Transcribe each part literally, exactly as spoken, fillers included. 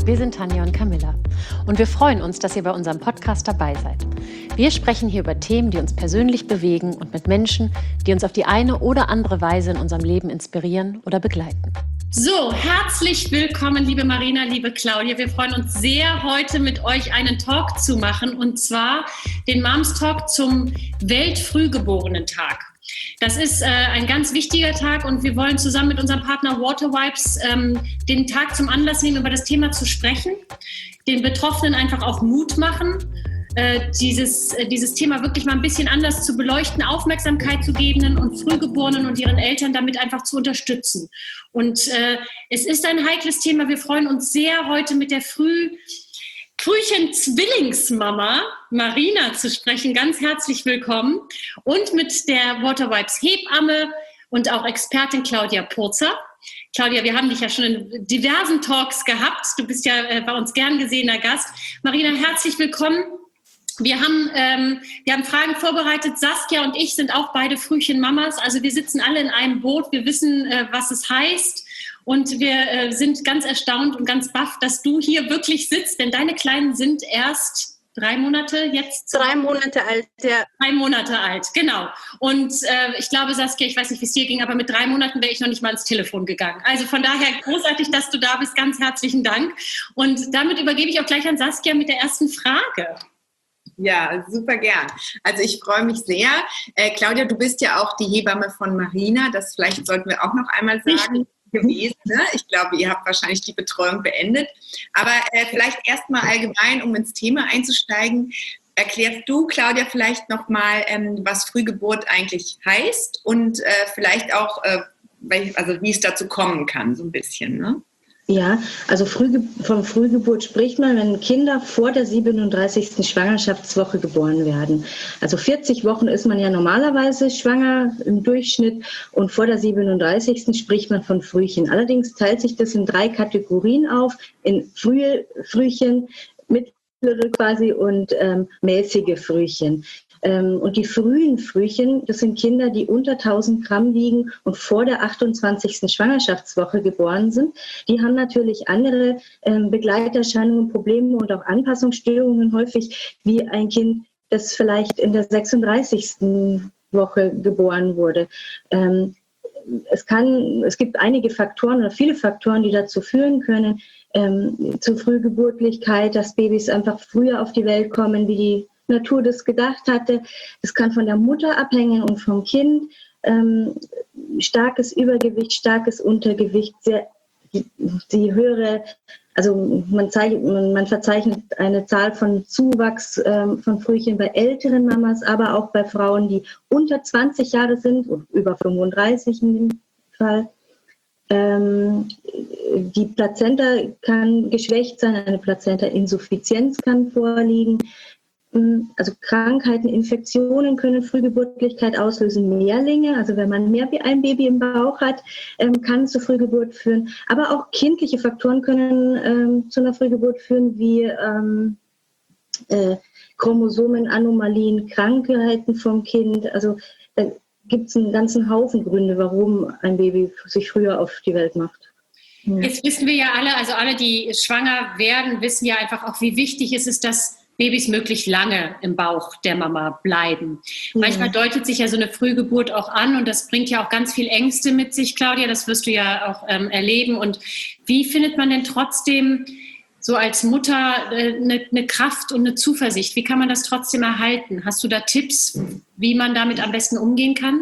Wir sind Tanja und Camilla und wir freuen uns, dass ihr bei unserem Podcast dabei seid. Wir sprechen hier über Themen, die uns persönlich bewegen und mit Menschen, die uns auf die eine oder andere Weise in unserem Leben inspirieren oder begleiten. So, herzlich willkommen, liebe Marina, liebe Claudia. Wir freuen uns sehr, heute mit euch einen Talk zu machen, und zwar den Moms Talk zum Weltfrühgeborenen-Tag. Das ist äh, ein ganz wichtiger Tag und wir wollen zusammen mit unserem Partner Waterwipes ähm, den Tag zum Anlass nehmen, über das Thema zu sprechen, den Betroffenen einfach auch Mut machen, äh, dieses, äh, dieses Thema wirklich mal ein bisschen anders zu beleuchten, Aufmerksamkeit zu geben und Frühgeborenen und ihren Eltern damit einfach zu unterstützen. Und äh, es ist ein heikles Thema. Wir freuen uns sehr, heute mit der Früh Frühchen-Zwillingsmama Marina zu sprechen. Ganz herzlich willkommen. Und mit der Waterwipes Hebamme und auch Expertin Claudia Purzer. Claudia, wir haben dich ja schon in diversen Talks gehabt. Du bist ja äh, bei uns gern gesehener Gast. Marina, herzlich willkommen. Wir haben, ähm, wir haben Fragen vorbereitet. Saskia und ich sind auch beide Frühchen-Mamas. Also wir sitzen alle in einem Boot. Wir wissen, äh, was es heißt. Und wir äh, sind ganz erstaunt und ganz baff, dass du hier wirklich sitzt, denn deine Kleinen sind erst drei Monate jetzt? Drei Monate alt, ja. Drei Monate alt, genau. Und äh, ich glaube, Saskia, ich weiß nicht, wie es dir ging, aber mit drei Monaten wäre ich noch nicht mal ins Telefon gegangen. Also von daher großartig, dass du da bist. Ganz herzlichen Dank. Und damit übergebe ich auch gleich an Saskia mit der ersten Frage. Ja, super gern. Also ich freue mich sehr. Äh, Claudia, du bist ja auch die Hebamme von Marina. Das vielleicht sollten wir auch noch einmal sagen. Gewesen. Ne? Ich glaube, ihr habt wahrscheinlich die Betreuung beendet. Aber äh, vielleicht erstmal allgemein, um ins Thema einzusteigen, erklärst du, Claudia, vielleicht nochmal, ähm, was Frühgeburt eigentlich heißt und äh, vielleicht auch, äh, also wie es dazu kommen kann, so ein bisschen, ne? Ja, also Frühge- von Frühgeburt spricht man, wenn Kinder vor der siebenunddreißigsten Schwangerschaftswoche geboren werden. Also vierzig Wochen ist man ja normalerweise schwanger im Durchschnitt und vor der siebenunddreißigsten spricht man von Frühchen. Allerdings teilt sich das in drei Kategorien auf, in frühe Frühchen, mittlere quasi und ähm, mäßige Frühchen. Und die frühen Frühchen, das sind Kinder, die unter tausend Gramm wiegen und vor der achtundzwanzigsten Schwangerschaftswoche geboren sind. Die haben natürlich andere ähm, Begleiterscheinungen, Probleme und auch Anpassungsstörungen häufig wie ein Kind, das vielleicht in der sechsunddreißigsten Woche geboren wurde. Ähm, es kann, es gibt einige Faktoren oder viele Faktoren, die dazu führen können, ähm, zur Frühgeburtlichkeit, dass Babys einfach früher auf die Welt kommen, wie die Natur das gedacht hatte. Es kann von der Mutter abhängen und vom Kind. Ähm, starkes Übergewicht, starkes Untergewicht, sehr, die, die höhere, also man, zeigt, man, man verzeichnet eine Zahl von Zuwachs ähm, von Frühchen bei älteren Mamas, aber auch bei Frauen, die unter zwanzig Jahre sind, und über fünfunddreißig in dem Fall. Ähm, die Plazenta kann geschwächt sein, eine Plazenta-Insuffizienz kann vorliegen. Also Krankheiten, Infektionen können Frühgeburtlichkeit auslösen, Mehrlinge, also wenn man mehr wie ein Baby im Bauch hat, ähm, kann es zur Frühgeburt führen. Aber auch kindliche Faktoren können ähm, zu einer Frühgeburt führen, wie ähm, äh, Chromosomenanomalien, Krankheiten vom Kind. Also da gibt es einen ganzen Haufen Gründe, warum ein Baby sich früher auf die Welt macht. Ja. Jetzt wissen wir ja alle, also alle, die schwanger werden, wissen ja einfach auch, wie wichtig es ist, dass Babys möglichst lange im Bauch der Mama bleiben. Ja. Manchmal deutet sich ja so eine Frühgeburt auch an und das bringt ja auch ganz viel Ängste mit sich, Claudia, das wirst du ja auch ähm, erleben. Und wie findet man denn trotzdem so als Mutter äh, eine, eine Kraft und eine Zuversicht? Wie kann man das trotzdem erhalten? Hast du da Tipps, wie man damit am besten umgehen kann?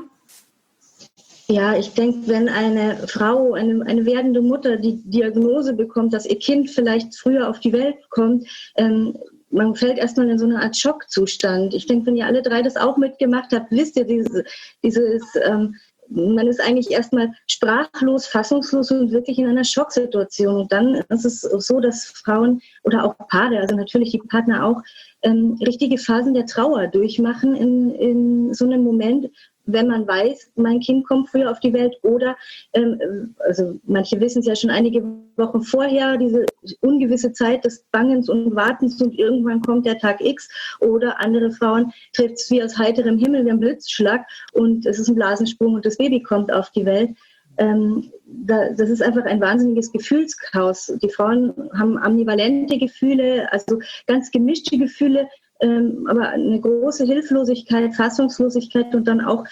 Ja, ich denke, wenn eine Frau, eine, eine werdende Mutter die Diagnose bekommt, dass ihr Kind vielleicht früher auf die Welt kommt, ähm, man fällt erstmal in so eine Art Schockzustand. Ich denke, wenn ihr alle drei das auch mitgemacht habt, wisst ihr, dieses, dieses ähm, man ist eigentlich erstmal sprachlos, fassungslos und wirklich in einer Schocksituation. Und dann ist es so, dass Frauen oder auch Paare, also natürlich die Partner auch, ähm, richtige Phasen der Trauer durchmachen in, in so einem Moment, wenn man weiß, mein Kind kommt früher auf die Welt oder, ähm, also manche wissen es ja schon einige Wochen vorher, diese ungewisse Zeit des Bangens und Wartens und irgendwann kommt der Tag X, oder andere Frauen trifft es wie aus heiterem Himmel, wie ein Blitzschlag und es ist ein Blasensprung und das Baby kommt auf die Welt. ähm, da, das ist einfach ein wahnsinniges Gefühlschaos. Die Frauen haben ambivalente Gefühle, also ganz gemischte Gefühle, ähm, aber eine große Hilflosigkeit, Fassungslosigkeit und dann auch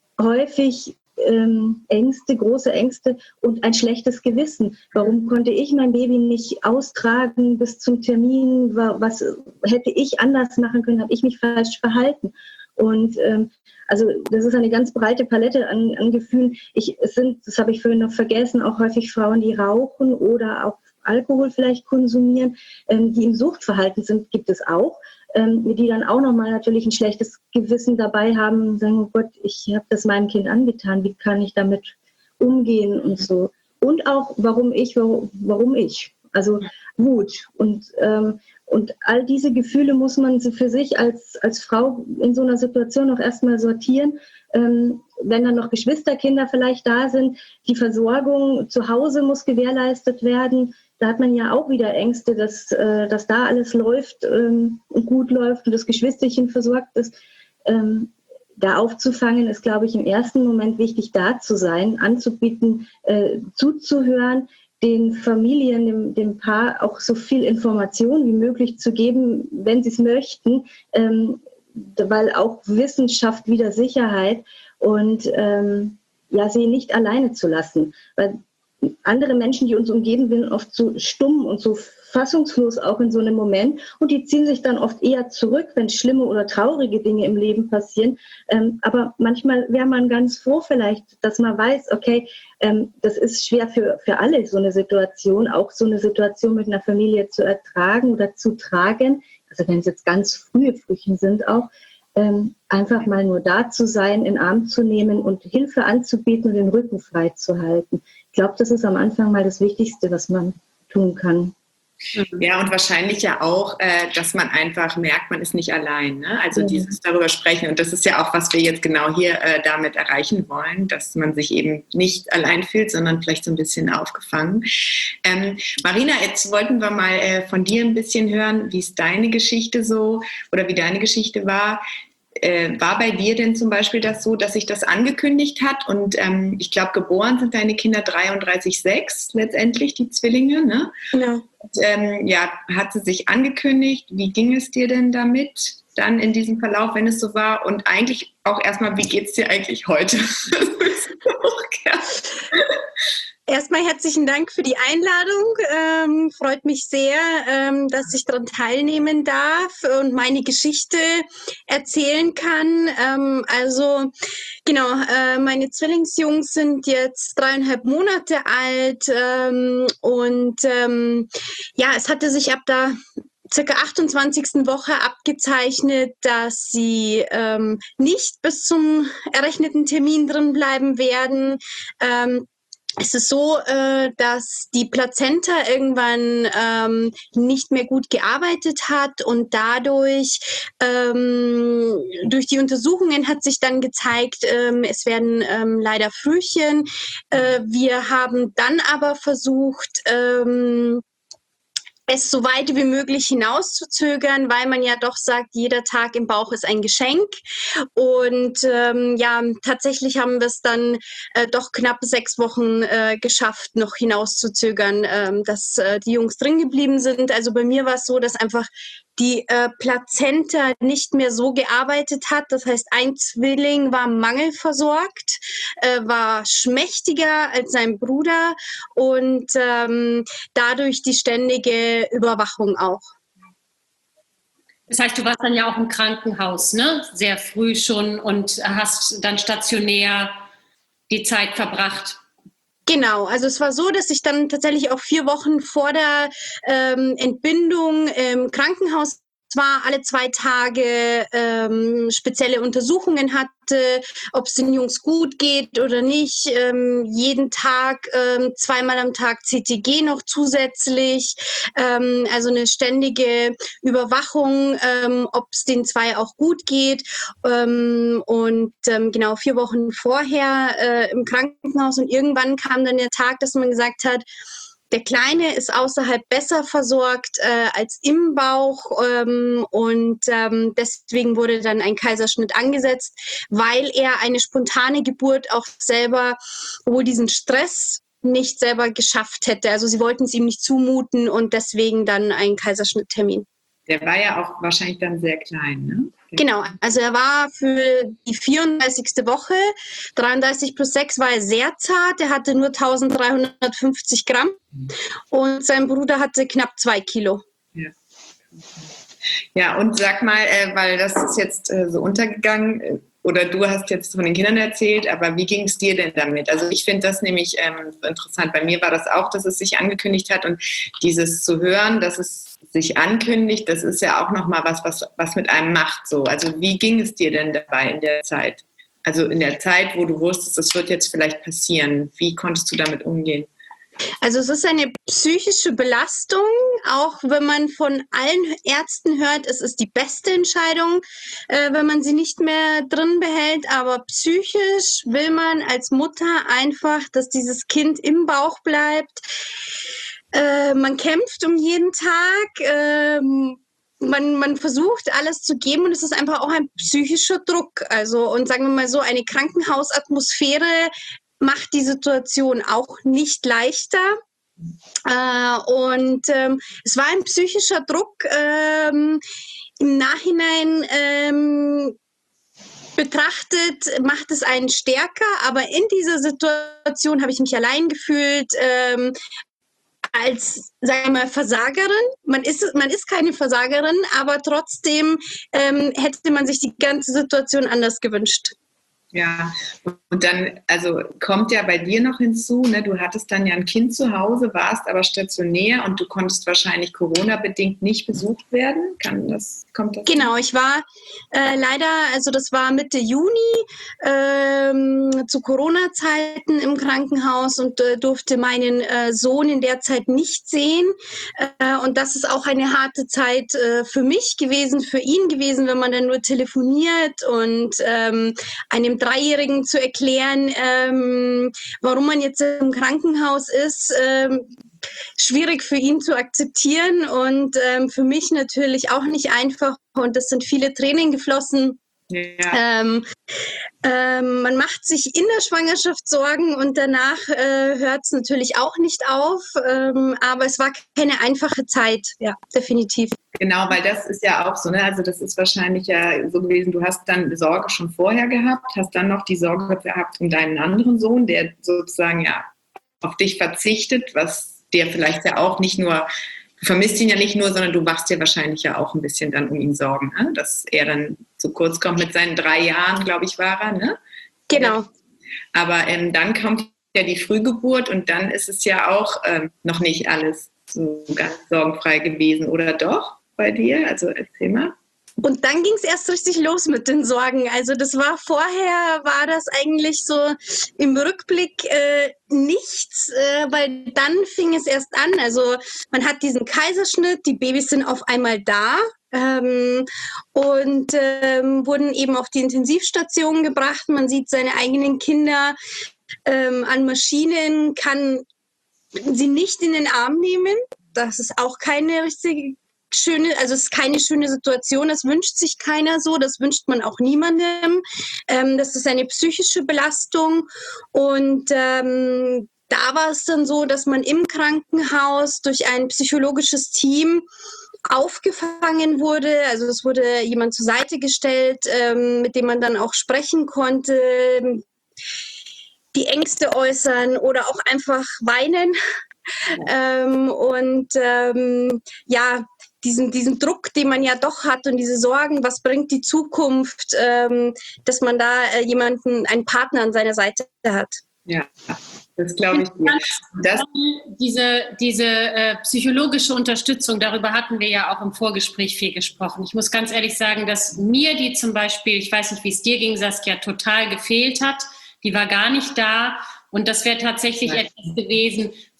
häufig ähm, Ängste, große Ängste und ein schlechtes Gewissen. Warum konnte ich mein Baby nicht austragen bis zum Termin? Was hätte ich anders machen können? Habe ich mich falsch verhalten? Und ähm, also das ist eine ganz breite Palette an, an Gefühlen. Ich, es sind, das habe ich vorhin noch vergessen, auch häufig Frauen, die rauchen oder auch Alkohol vielleicht konsumieren, ähm, die im Suchtverhalten sind, gibt es auch. Ähm, die dann auch nochmal natürlich ein schlechtes Gewissen dabei haben und sagen, oh Gott, ich habe das meinem Kind angetan, wie kann ich damit umgehen und so. Und auch, warum ich, warum, warum ich? Also Wut. Und, ähm, und all diese Gefühle muss man für sich als, als Frau in so einer Situation auch erstmal sortieren. Ähm, wenn dann noch Geschwisterkinder vielleicht da sind, die Versorgung zu Hause muss gewährleistet werden. Da hat man ja auch wieder Ängste, dass, äh, dass da alles läuft ähm, und gut läuft und das Geschwisterchen versorgt ist. Ähm, da aufzufangen, ist, glaube ich, im ersten Moment wichtig, da zu sein, anzubieten, äh, zuzuhören, den Familien, dem, dem Paar auch so viel Information wie möglich zu geben, wenn sie es möchten, ähm, weil auch Wissenschaft wieder Sicherheit und ähm, ja, sie nicht alleine zu lassen. Weil andere Menschen, die uns umgeben, sind oft so stumm und so fassungslos auch in so einem Moment und die ziehen sich dann oft eher zurück, wenn schlimme oder traurige Dinge im Leben passieren. Ähm, aber manchmal wäre man ganz froh vielleicht, dass man weiß, okay, ähm, das ist schwer für, für alle, so eine Situation, auch so eine Situation mit einer Familie zu ertragen oder zu tragen. Also wenn es jetzt ganz frühe Frühchen sind auch, ähm, einfach mal nur da zu sein, in den Arm zu nehmen und Hilfe anzubieten und den Rücken frei zu halten. Ich glaube, das ist am Anfang mal das Wichtigste, was man tun kann. Ja, und wahrscheinlich ja auch, äh, dass man einfach merkt, man ist nicht allein. Ne? Also ja. Dieses darüber sprechen. Und das ist ja auch, was wir jetzt genau hier äh, damit erreichen wollen, dass man sich eben nicht allein fühlt, sondern vielleicht so ein bisschen aufgefangen. Ähm, Marina, jetzt wollten wir mal äh, von dir ein bisschen hören, wie ist deine Geschichte so oder wie deine Geschichte war. Äh, war bei dir denn zum Beispiel das so, dass sich das angekündigt hat? Und ähm, ich glaube, geboren sind deine Kinder dreiunddreißig Komma sechs letztendlich, die Zwillinge, ne? Ja. Und, ähm, ja, hat sie sich angekündigt? Wie ging es dir denn damit dann in diesem Verlauf, wenn es so war? Und eigentlich auch erstmal, wie geht es dir eigentlich heute? Erstmal herzlichen Dank für die Einladung. Ähm, freut mich sehr, ähm, dass ich daran teilnehmen darf und meine Geschichte erzählen kann. Ähm, also genau, äh, meine Zwillingsjungs sind jetzt dreieinhalb Monate alt ähm, und ähm, ja, es hatte sich ab der circa achtundzwanzigsten Woche abgezeichnet, dass sie ähm, nicht bis zum errechneten Termin drin bleiben werden. Ähm, Es ist so, äh, dass die Plazenta irgendwann ähm, nicht mehr gut gearbeitet hat und dadurch, ähm, durch die Untersuchungen hat sich dann gezeigt, ähm, es werden ähm, leider Frühchen. Äh, wir haben dann aber versucht, ähm, es so weit wie möglich hinauszuzögern, weil man ja doch sagt, jeder Tag im Bauch ist ein Geschenk. Und ähm, ja, tatsächlich haben wir es dann äh, doch knapp sechs Wochen äh, geschafft, noch hinauszuzögern, äh, dass äh, die Jungs drin geblieben sind. Also bei mir war es so, dass einfach die äh, Plazenta nicht mehr so gearbeitet hat. Das heißt, ein Zwilling war mangelversorgt, äh, war schmächtiger als sein Bruder und ähm, dadurch die ständige Überwachung auch. Das heißt, du warst dann ja auch im Krankenhaus, ne? Sehr früh schon und hast dann stationär die Zeit verbracht. Genau, also es war so, dass ich dann tatsächlich auch vier Wochen vor der ähm, Entbindung im Krankenhaus war, alle zwei Tage ähm, spezielle Untersuchungen hatte, ob es den Jungs gut geht oder nicht. Ähm, jeden Tag, ähm, zweimal am Tag C T G noch zusätzlich. Ähm, also eine ständige Überwachung, ähm, ob es den zwei auch gut geht. Ähm, und ähm, genau vier Wochen vorher äh, im Krankenhaus und irgendwann kam dann der Tag, dass man gesagt hat, der Kleine ist außerhalb besser versorgt äh, als im Bauch ähm, und ähm, deswegen wurde dann ein Kaiserschnitt angesetzt, weil er eine spontane Geburt auch selber, wohl diesen Stress nicht selber geschafft hätte. Also sie wollten es ihm nicht zumuten und deswegen dann ein Kaiserschnitttermin. Der war ja auch wahrscheinlich dann sehr klein, ne? Genau, also er war für die vierunddreißigste Woche, dreiunddreißig plus sechs war er sehr zart, er hatte nur eintausenddreihundertfünfzig Gramm und sein Bruder hatte knapp zwei Kilo. Ja, ja und sag mal, äh, weil das ist jetzt äh, so untergegangen, äh, oder du hast jetzt von den Kindern erzählt, aber wie ging es dir denn damit? Also ich finde das nämlich ähm, interessant. Bei mir war das auch, dass es sich angekündigt hat und dieses zu hören, dass es sich ankündigt, das ist ja auch nochmal was, was, was mit einem macht. So. Also wie ging es dir denn dabei in der Zeit? Also in der Zeit, wo du wusstest, das wird jetzt vielleicht passieren. Wie konntest du damit umgehen? Also es ist eine psychische Belastung, auch wenn man von allen Ärzten hört, es ist die beste Entscheidung, äh, wenn man sie nicht mehr drin behält. Aber psychisch will man als Mutter einfach, dass dieses Kind im Bauch bleibt. Äh, man kämpft um jeden Tag. Ähm, Man, man versucht, alles zu geben und es ist einfach auch ein psychischer Druck. Also, und sagen wir mal so, eine Krankenhausatmosphäre macht die Situation auch nicht leichter. Äh, und ähm, es war ein psychischer Druck. Ähm, im Nachhinein ähm, betrachtet macht es einen stärker, aber in dieser Situation habe ich mich allein gefühlt, ähm, als, sagen wir mal, Versagerin. Man ist, man ist keine Versagerin, aber trotzdem ähm, hätte man sich die ganze Situation anders gewünscht. Ja, und dann, also kommt ja bei dir noch hinzu, ne, du hattest dann ja ein Kind zu Hause, warst aber stationär und du konntest wahrscheinlich Corona-bedingt nicht besucht werden. Kann das, kommt das? Genau, ich war äh, leider, also das war Mitte Juni ähm, zu Corona-Zeiten im Krankenhaus und äh, durfte meinen äh, Sohn in der Zeit nicht sehen. Äh, und das ist auch eine harte Zeit äh, für mich gewesen, für ihn gewesen, wenn man dann nur telefoniert und ähm, einem Dreijährigen zu erklären, ähm, warum man jetzt im Krankenhaus ist, ähm, schwierig für ihn zu akzeptieren und ähm, für mich natürlich auch nicht einfach und es sind viele Tränen geflossen. Ja. Ähm, ähm, man macht sich in der Schwangerschaft Sorgen und danach äh, hört es natürlich auch nicht auf, ähm, aber es war keine einfache Zeit, ja, definitiv. Genau, weil das ist ja auch so, ne? Also das ist wahrscheinlich ja so gewesen, du hast dann Sorge schon vorher gehabt, hast dann noch die Sorge gehabt um deinen anderen Sohn, der sozusagen ja auf dich verzichtet, was dir vielleicht ja auch nicht nur, du vermisst ihn ja nicht nur, sondern du machst dir wahrscheinlich ja auch ein bisschen dann um ihn Sorgen, ne? Dass er dann zu kurz kommt mit seinen drei Jahren, glaube ich, war er, ne? Genau. Aber ähm, dann kommt ja die Frühgeburt und dann ist es ja auch ähm, noch nicht alles so ganz sorgenfrei gewesen, oder doch bei dir? Also erzähl mal. Und dann ging es erst richtig los mit den Sorgen. Also das war vorher, war das eigentlich so im Rückblick äh, nichts, äh, weil dann fing es erst an. Also man hat diesen Kaiserschnitt, die Babys sind auf einmal da ähm, und ähm, wurden eben auf die Intensivstation gebracht. Man sieht seine eigenen Kinder ähm, an Maschinen, kann sie nicht in den Arm nehmen. Das ist auch keine richtige schöne, also es ist keine schöne Situation, das wünscht sich keiner so, das wünscht man auch niemandem. Ähm, das ist eine psychische Belastung und ähm, da war es dann so, dass man im Krankenhaus durch ein psychologisches Team aufgefangen wurde, also es wurde jemand zur Seite gestellt, ähm, mit dem man dann auch sprechen konnte, die Ängste äußern oder auch einfach weinen. ähm, und ähm, ja, Diesen, diesen Druck, den man ja doch hat und diese Sorgen, was bringt die Zukunft, ähm, dass man da äh, jemanden, einen Partner an seiner Seite hat. Ja, das glaube ich dir. Das diese diese äh, psychologische Unterstützung, darüber hatten wir ja auch im Vorgespräch viel gesprochen. Ich muss ganz ehrlich sagen, dass mir die zum Beispiel, ich weiß nicht, wie es dir ging, Saskia, total gefehlt hat. Die war gar nicht da. Und das wäre tatsächlich Nein. etwas gewesen,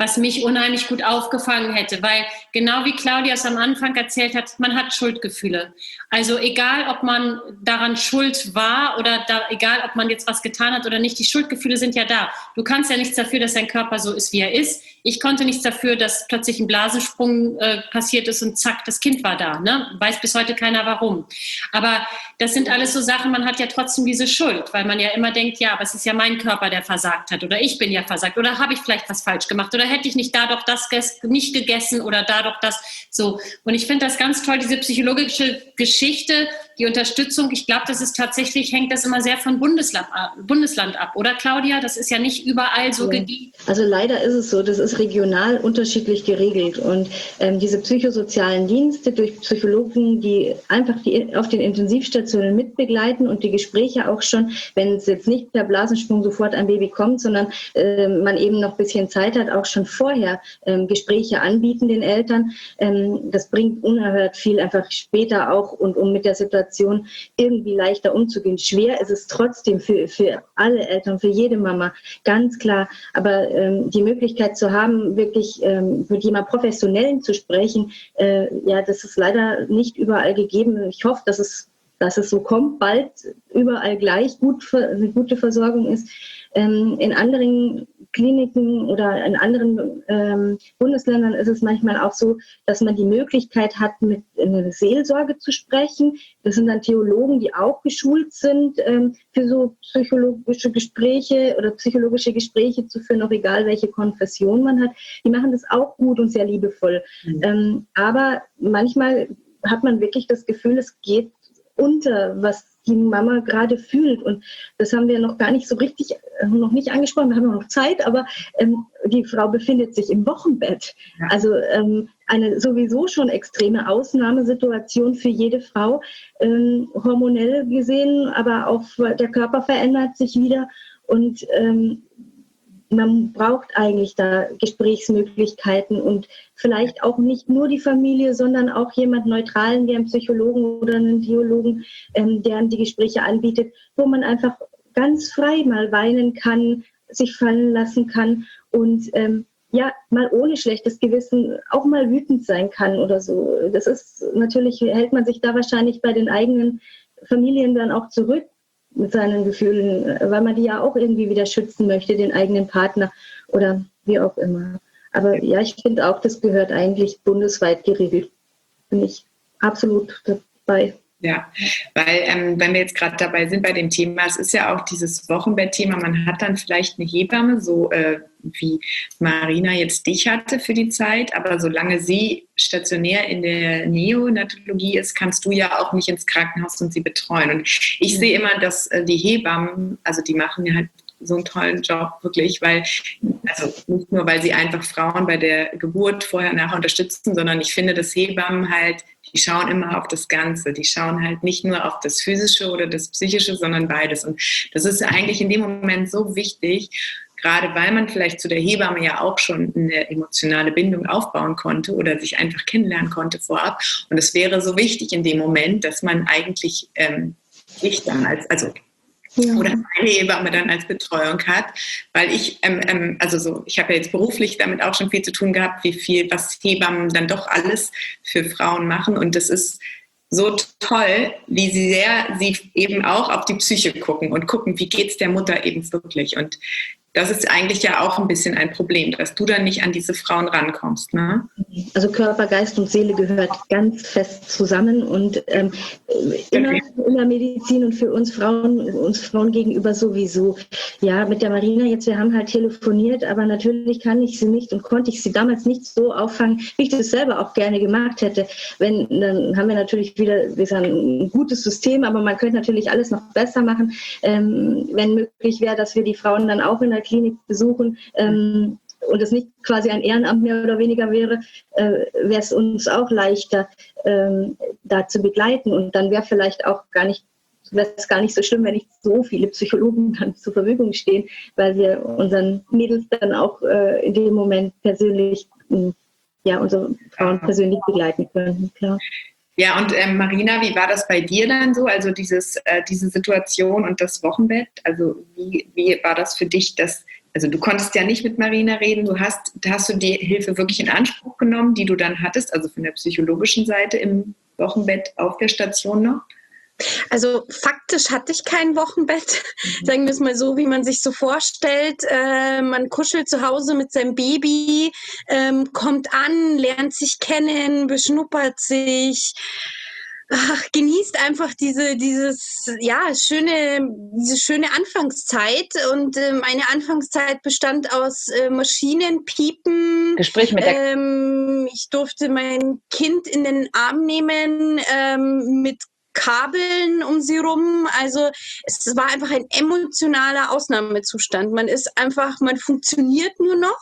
was mich unheimlich gut aufgefangen hätte, weil genau wie Claudia es am Anfang erzählt hat, man hat Schuldgefühle. Also egal, ob man daran schuld war oder da, egal, ob man jetzt was getan hat oder nicht, die Schuldgefühle sind ja da. Du kannst ja nichts dafür, dass dein Körper so ist, wie er ist. Ich konnte nichts dafür, dass plötzlich ein Blasensprung äh, passiert ist und zack, das Kind war da. Ne? Weiß bis heute keiner warum. Aber das sind alles so Sachen, man hat ja trotzdem diese Schuld, weil man ja immer denkt, ja, aber es ist ja mein Körper, der versagt hat oder ich bin ja versagt oder habe ich vielleicht was falsch gemacht oder hätte ich nicht da doch das nicht gegessen oder da doch das so. Und ich finde das ganz toll, diese psychologische Geschichte, die Unterstützung. Ich glaube, das ist tatsächlich, hängt das immer sehr von Bundesland, Bundesland ab, oder Claudia? Das ist ja nicht überall so ja. gegeben. Also leider ist es so, das ist regional unterschiedlich geregelt und ähm, diese psychosozialen Dienste durch Psychologen, die einfach die auf den Intensivstationen mitbegleiten und die Gespräche auch schon, wenn es jetzt nicht per Blasensprung sofort ein Baby kommt, sondern äh, man eben noch ein bisschen Zeit hat, auch schon vorher ähm, Gespräche anbieten den Eltern. Ähm, das bringt unerhört viel einfach später auch und um mit der Situation irgendwie leichter umzugehen. Schwer ist es trotzdem für, für alle Eltern, für jede Mama, ganz klar. Aber ähm, die Möglichkeit zu haben, wirklich ähm, mit jemand Professionellen zu sprechen, äh, ja, das ist leider nicht überall gegeben. Ich hoffe, dass es, dass es so kommt, bald überall gleich gut, eine gute Versorgung ist. Ähm, in anderen Kliniken oder in anderen ähm, Bundesländern ist es manchmal auch so, dass man die Möglichkeit hat, mit einer Seelsorge zu sprechen. Das sind dann Theologen, die auch geschult sind, ähm, für so psychologische Gespräche oder psychologische Gespräche zu führen, auch egal welche Konfession man hat. Die machen das auch gut und sehr liebevoll. Mhm. Ähm, aber manchmal hat man wirklich das Gefühl, es geht unter, was die Mama gerade fühlt. Und das haben wir noch gar nicht so richtig, äh, noch nicht angesprochen. Wir haben noch Zeit, aber ähm, die Frau befindet sich im Wochenbett. Ja. Also ähm, eine sowieso schon extreme Ausnahmesituation für jede Frau, ähm, hormonell gesehen, aber auch der Körper verändert sich wieder und ähm, man braucht eigentlich da Gesprächsmöglichkeiten und vielleicht auch nicht nur die Familie, sondern auch jemand Neutralen, wie einen Psychologen oder einen Theologen, ähm, der die Gespräche anbietet, wo man einfach ganz frei mal weinen kann, sich fallen lassen kann und ähm, ja, mal ohne schlechtes Gewissen auch mal wütend sein kann oder so. Das ist natürlich, hält man sich da wahrscheinlich bei den eigenen Familien dann auch zurück mit seinen Gefühlen, weil man die ja auch irgendwie wieder schützen möchte, den eigenen Partner oder wie auch immer. Aber ja, ich finde auch, das gehört eigentlich bundesweit geregelt. Bin ich absolut dabei. Ja, weil ähm, wenn wir jetzt gerade dabei sind bei dem Thema, es ist ja auch dieses Wochenbettthema, man hat dann vielleicht eine Hebamme, so äh, wie Marina jetzt dich hatte für die Zeit, aber solange sie stationär in der Neonatologie ist, kannst du ja auch nicht ins Krankenhaus und sie betreuen. Und ich sehe immer, dass äh, die Hebammen, also die machen ja halt so einen tollen Job, wirklich, weil, also nicht nur, weil sie einfach Frauen bei der Geburt vorher, nachher unterstützen, sondern ich finde, dass Hebammen halt, die schauen immer auf das Ganze. Die schauen halt nicht nur auf das Physische oder das Psychische, sondern beides. Und das ist eigentlich in dem Moment so wichtig, gerade weil man vielleicht zu der Hebamme ja auch schon eine emotionale Bindung aufbauen konnte oder sich einfach kennenlernen konnte vorab. Und es wäre so wichtig in dem Moment, dass man eigentlich ähm, ich dann als, also Ja. oder eine Hebamme dann als Betreuung hat, weil ich, ähm, ähm, also so, ich habe ja jetzt beruflich damit auch schon viel zu tun gehabt, wie viel, was Hebammen dann doch alles für Frauen machen und das ist so toll, wie sehr sie eben auch auf die Psyche gucken und gucken, wie geht es der Mutter eben wirklich und das ist eigentlich ja auch ein bisschen ein Problem, dass du dann nicht an diese Frauen rankommst. Ne? Also Körper, Geist und Seele gehört ganz fest zusammen und ähm, immer in der Medizin und für uns Frauen, uns Frauen gegenüber sowieso. Ja, mit der Marina jetzt, wir haben halt telefoniert, aber natürlich kann ich sie nicht und konnte ich sie damals nicht so auffangen, wie ich das selber auch gerne gemacht hätte. Wenn, dann haben wir natürlich wieder wir sagen, ein gutes System, aber man könnte natürlich alles noch besser machen, ähm, wenn möglich wäre, dass wir die Frauen dann auch in der Klinik besuchen ähm, und es nicht quasi ein Ehrenamt mehr oder weniger wäre, äh, wäre es uns auch leichter, ähm, da zu begleiten. Und dann wäre vielleicht auch gar nicht, wäre es gar nicht so schlimm, wenn nicht so viele Psychologen dann zur Verfügung stehen, weil wir unseren Mädels dann auch äh, in dem Moment persönlich, äh, ja, unsere Frauen persönlich begleiten können, klar. Ja, und ähm, Marina, wie war das bei dir dann so? Also dieses, äh, diese Situation und das Wochenbett, also wie, wie war das für dich, dass also du konntest ja nicht mit Marina reden, du hast, hast du die Hilfe wirklich in Anspruch genommen, die du dann hattest, also von der psychologischen Seite im Wochenbett auf der Station noch? Also faktisch hatte ich kein Wochenbett, mhm. sagen wir es mal so, wie man sich so vorstellt. Äh, man kuschelt zu Hause mit seinem Baby, ähm, kommt an, lernt sich kennen, beschnuppert sich, ach, genießt einfach diese, dieses, ja, schöne, diese schöne Anfangszeit. Und äh, meine Anfangszeit bestand aus äh, Maschinenpiepen. Gespräch mit der ähm, Ich durfte mein Kind in den Arm nehmen ähm, mit Kabeln um sie rum. Also es war einfach ein emotionaler Ausnahmezustand. Man ist einfach, man funktioniert nur noch.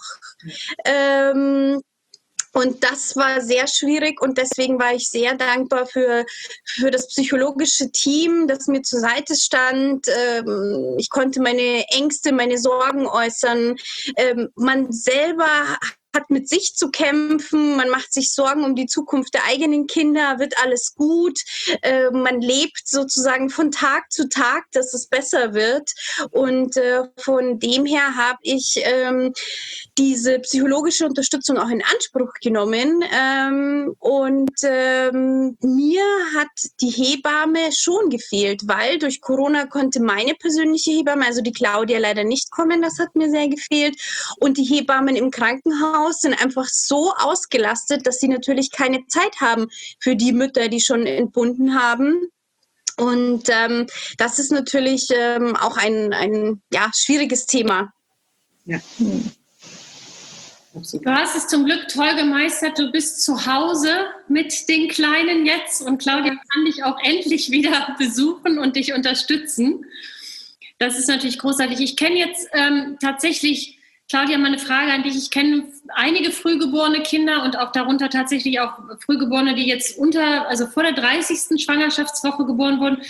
Ähm, Und das war sehr schwierig und deswegen war ich sehr dankbar für, für das psychologische Team, das mir zur Seite stand. Ähm, ich konnte meine Ängste, meine Sorgen äußern. Ähm, man selber hat mit sich zu kämpfen, man macht sich Sorgen um die Zukunft der eigenen Kinder, wird alles gut, äh, man lebt sozusagen von Tag zu Tag, dass es besser wird und äh, von dem her habe ich ähm, diese psychologische Unterstützung auch in Anspruch genommen ähm, und ähm, mir hat die Hebamme schon gefehlt, weil durch Corona konnte meine persönliche Hebamme, also die Claudia, leider nicht kommen, das hat mir sehr gefehlt und die Hebammen im Krankenhaus sind einfach so ausgelastet, dass sie natürlich keine Zeit haben für die Mütter, die schon entbunden haben. Und ähm, das ist natürlich ähm, auch ein, ein ja, schwieriges Thema. Ja. Hm. Du hast es zum Glück toll gemeistert. Du bist zu Hause mit den Kleinen jetzt und Claudia kann dich auch endlich wieder besuchen und dich unterstützen. Das ist natürlich großartig. Ich kenne jetzt ähm, tatsächlich Claudia, mal eine Frage an dich. Ich kenne einige frühgeborene Kinder und auch darunter tatsächlich auch Frühgeborene, die jetzt unter, also vor der dreißigsten Schwangerschaftswoche geboren wurden.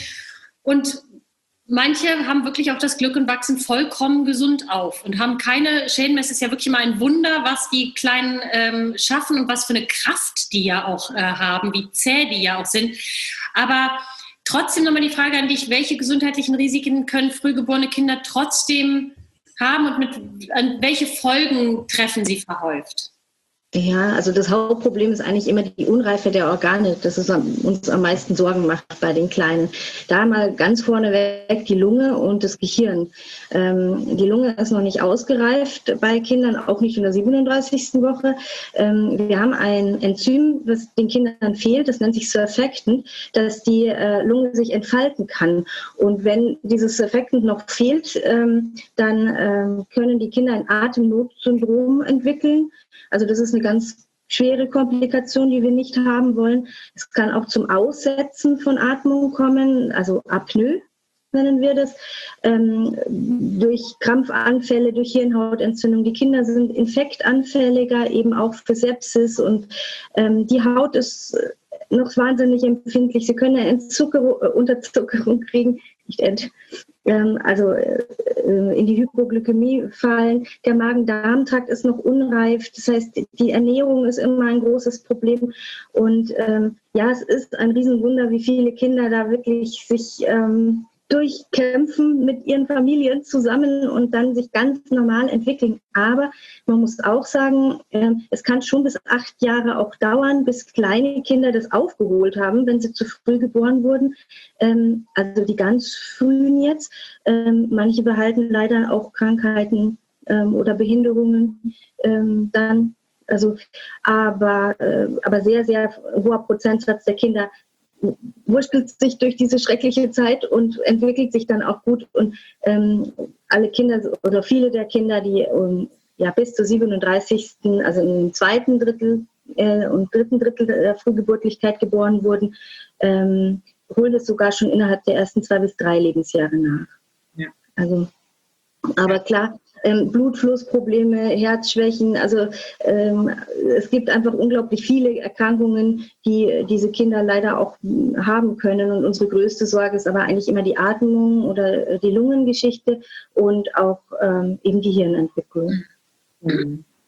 Und manche haben wirklich auch das Glück und wachsen vollkommen gesund auf und haben keine Schäden mehr. Es ist ja wirklich mal ein Wunder, was die Kleinen ähm, schaffen und was für eine Kraft die ja auch äh, haben, wie zäh die ja auch sind. Aber trotzdem nochmal die Frage an dich, welche gesundheitlichen Risiken können frühgeborene Kinder trotzdem haben und mit, an welche Folgen treffen sie verhäuft? Ja, also das Hauptproblem ist eigentlich immer die Unreife der Organe. Das ist am, uns am meisten Sorgen macht bei den Kleinen. Da mal ganz vorneweg die Lunge und das Gehirn. Ähm, die Lunge ist noch nicht ausgereift bei Kindern, auch nicht in der siebenunddreißigsten Woche. Ähm, wir haben ein Enzym, das den Kindern fehlt, das nennt sich Surfactant, dass die äh, Lunge sich entfalten kann. Und wenn dieses Surfactant noch fehlt, ähm, dann ähm, können die Kinder ein Atemnotsyndrom entwickeln. Also das ist eine ganz schwere Komplikation, die wir nicht haben wollen. Es kann auch zum Aussetzen von Atmung kommen, also Apnoe nennen wir das, ähm, durch Krampfanfälle, durch Hirnhautentzündung. Die Kinder sind infektanfälliger, eben auch für Sepsis und ähm, die Haut ist noch wahnsinnig empfindlich. Sie können eine Entzuckerung, Unterzuckerung kriegen, nicht ent, ähm, also äh, in die Hypoglykämie fallen. Der Magen-Darm-Trakt ist noch unreif. Das heißt, die Ernährung ist immer ein großes Problem. Und ähm, ja, es ist ein Riesenwunder, wie viele Kinder da wirklich sich ähm, durchkämpfen mit ihren Familien zusammen und dann sich ganz normal entwickeln. Aber man muss auch sagen, äh, es kann schon bis acht Jahre auch dauern, bis kleine Kinder das aufgeholt haben, wenn sie zu früh geboren wurden. Ähm, also die ganz frühen jetzt. Ähm, manche behalten leider auch Krankheiten ähm, oder Behinderungen ähm, dann. Also, aber, äh, aber sehr, sehr hoher Prozentsatz der Kinder wurschtelt sich durch diese schreckliche Zeit und entwickelt sich dann auch gut. Und ähm, alle Kinder oder viele der Kinder, die um, ja, bis zur siebenunddreißigsten, also im zweiten Drittel äh, und dritten Drittel der Frühgeburtlichkeit geboren wurden, ähm, holen es sogar schon innerhalb der ersten zwei bis drei Lebensjahre nach. Ja. Also, aber klar, ähm, Blutflussprobleme, Herzschwächen, also ähm, es gibt einfach unglaublich viele Erkrankungen, die diese Kinder leider auch haben können. Und unsere größte Sorge ist aber eigentlich immer die Atmung oder die Lungengeschichte und auch ähm, eben die Hirnentwicklung. Mhm.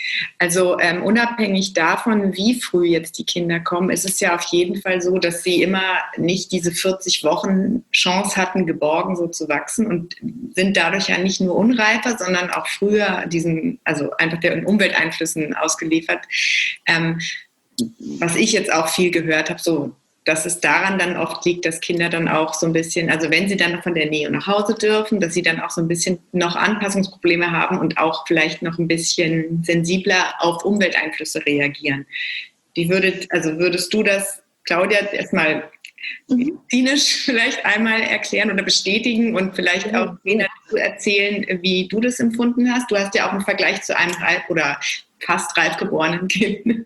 Also ähm, unabhängig davon, wie früh jetzt die Kinder kommen, ist es ja auf jeden Fall so, dass sie immer nicht diese vierzig Wochen Chance hatten, geborgen so zu wachsen und sind dadurch ja nicht nur unreifer, sondern auch früher diesen, also einfach den Umwelteinflüssen ausgeliefert. Ähm, was ich jetzt auch viel gehört habe, so dass es daran dann oft liegt, dass Kinder dann auch so ein bisschen, also wenn sie dann von der Nähe nach Hause dürfen, dass sie dann auch so ein bisschen noch Anpassungsprobleme haben und auch vielleicht noch ein bisschen sensibler auf Umwelteinflüsse reagieren. Wie würdet, also würdest du das, Claudia, erstmal medizinisch vielleicht einmal erklären oder bestätigen und vielleicht auch Rena dazu erzählen, wie du das empfunden hast? Du hast ja auch einen Vergleich zu einem reif oder fast reif geborenen Kind.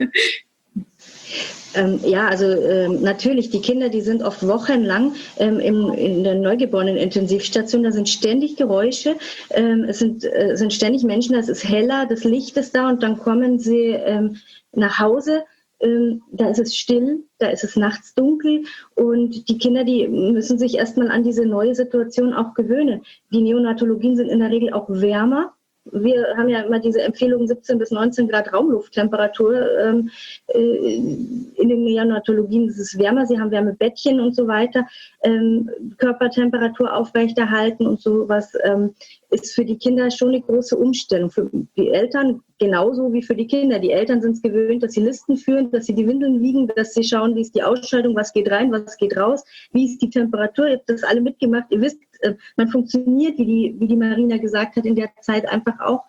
Ähm, ja, also ähm, natürlich, die Kinder, die sind oft wochenlang ähm, im, in der Neugeborenen-Intensivstation, da sind ständig Geräusche, ähm, es sind, äh, sind ständig Menschen, es ist heller, das Licht ist da und dann kommen sie ähm, nach Hause, ähm, da ist es still, da ist es nachts dunkel und die Kinder, die müssen sich erstmal an diese neue Situation auch gewöhnen. Die Neonatologien sind in der Regel auch wärmer. Wir haben ja immer diese Empfehlung siebzehn bis neunzehn Grad Raumlufttemperatur. Ähm, äh, in den Neonatologien ist es wärmer, sie haben Wärmebettchen und so weiter. Ähm, Körpertemperatur aufrechterhalten und sowas ähm, ist für die Kinder schon eine große Umstellung. Für die Eltern genauso wie für die Kinder. Die Eltern sind es gewöhnt, dass sie Listen führen, dass sie die Windeln wiegen, dass sie schauen, wie ist die Ausschaltung, was geht rein, was geht raus, wie ist die Temperatur. Ihr habt das alle mitgemacht. Ihr wisst, man funktioniert, wie die, wie die Marina gesagt hat, in der Zeit einfach auch.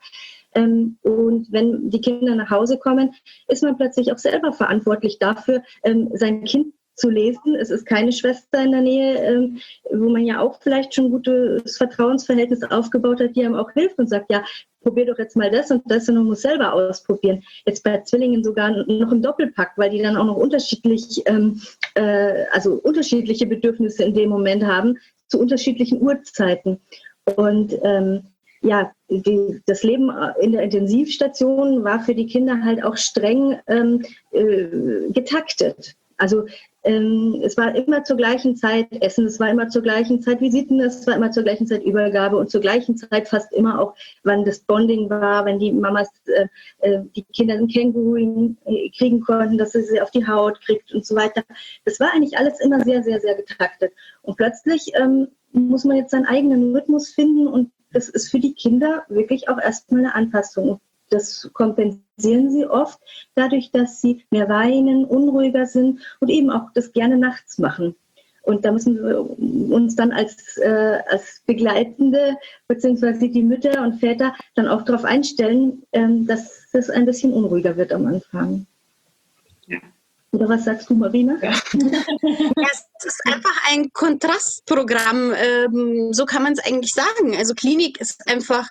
Und wenn die Kinder nach Hause kommen, ist man plötzlich auch selber verantwortlich dafür, sein Kind zu lesen. Es ist keine Schwester in der Nähe, wo man ja auch vielleicht schon ein gutes Vertrauensverhältnis aufgebaut hat, die einem auch hilft und sagt, ja, probier doch jetzt mal das und das und man muss selber ausprobieren. Jetzt bei Zwillingen sogar noch im Doppelpack, weil die dann auch noch unterschiedlich, ähm, äh, also unterschiedliche Bedürfnisse in dem Moment haben, zu unterschiedlichen Uhrzeiten. Und ähm, ja, die, das Leben in der Intensivstation war für die Kinder halt auch streng ähm, äh, getaktet. Also ähm, es war immer zur gleichen Zeit Essen, es war immer zur gleichen Zeit Visiten, es war immer zur gleichen Zeit Übergabe und zur gleichen Zeit fast immer auch, wann das Bonding war, wenn die Mamas äh, äh, die Kinder ein Känguru kriegen konnten, dass sie sie auf die Haut kriegt und so weiter. Das war eigentlich alles immer sehr, sehr, sehr getaktet. Und plötzlich ähm, muss man jetzt seinen eigenen Rhythmus finden und das ist für die Kinder wirklich auch erstmal eine Anpassung. Das kompensieren sie oft dadurch, dass sie mehr weinen, unruhiger sind und eben auch das gerne nachts machen. Und da müssen wir uns dann als, äh, als Begleitende beziehungsweise die Mütter und Väter dann auch darauf einstellen, ähm, dass es ein bisschen unruhiger wird am Anfang. Ja. Oder was sagst du, Marina? Ja. Ja, es ist einfach ein Kontrastprogramm, ähm, so kann man es eigentlich sagen. Also Klinik ist einfach,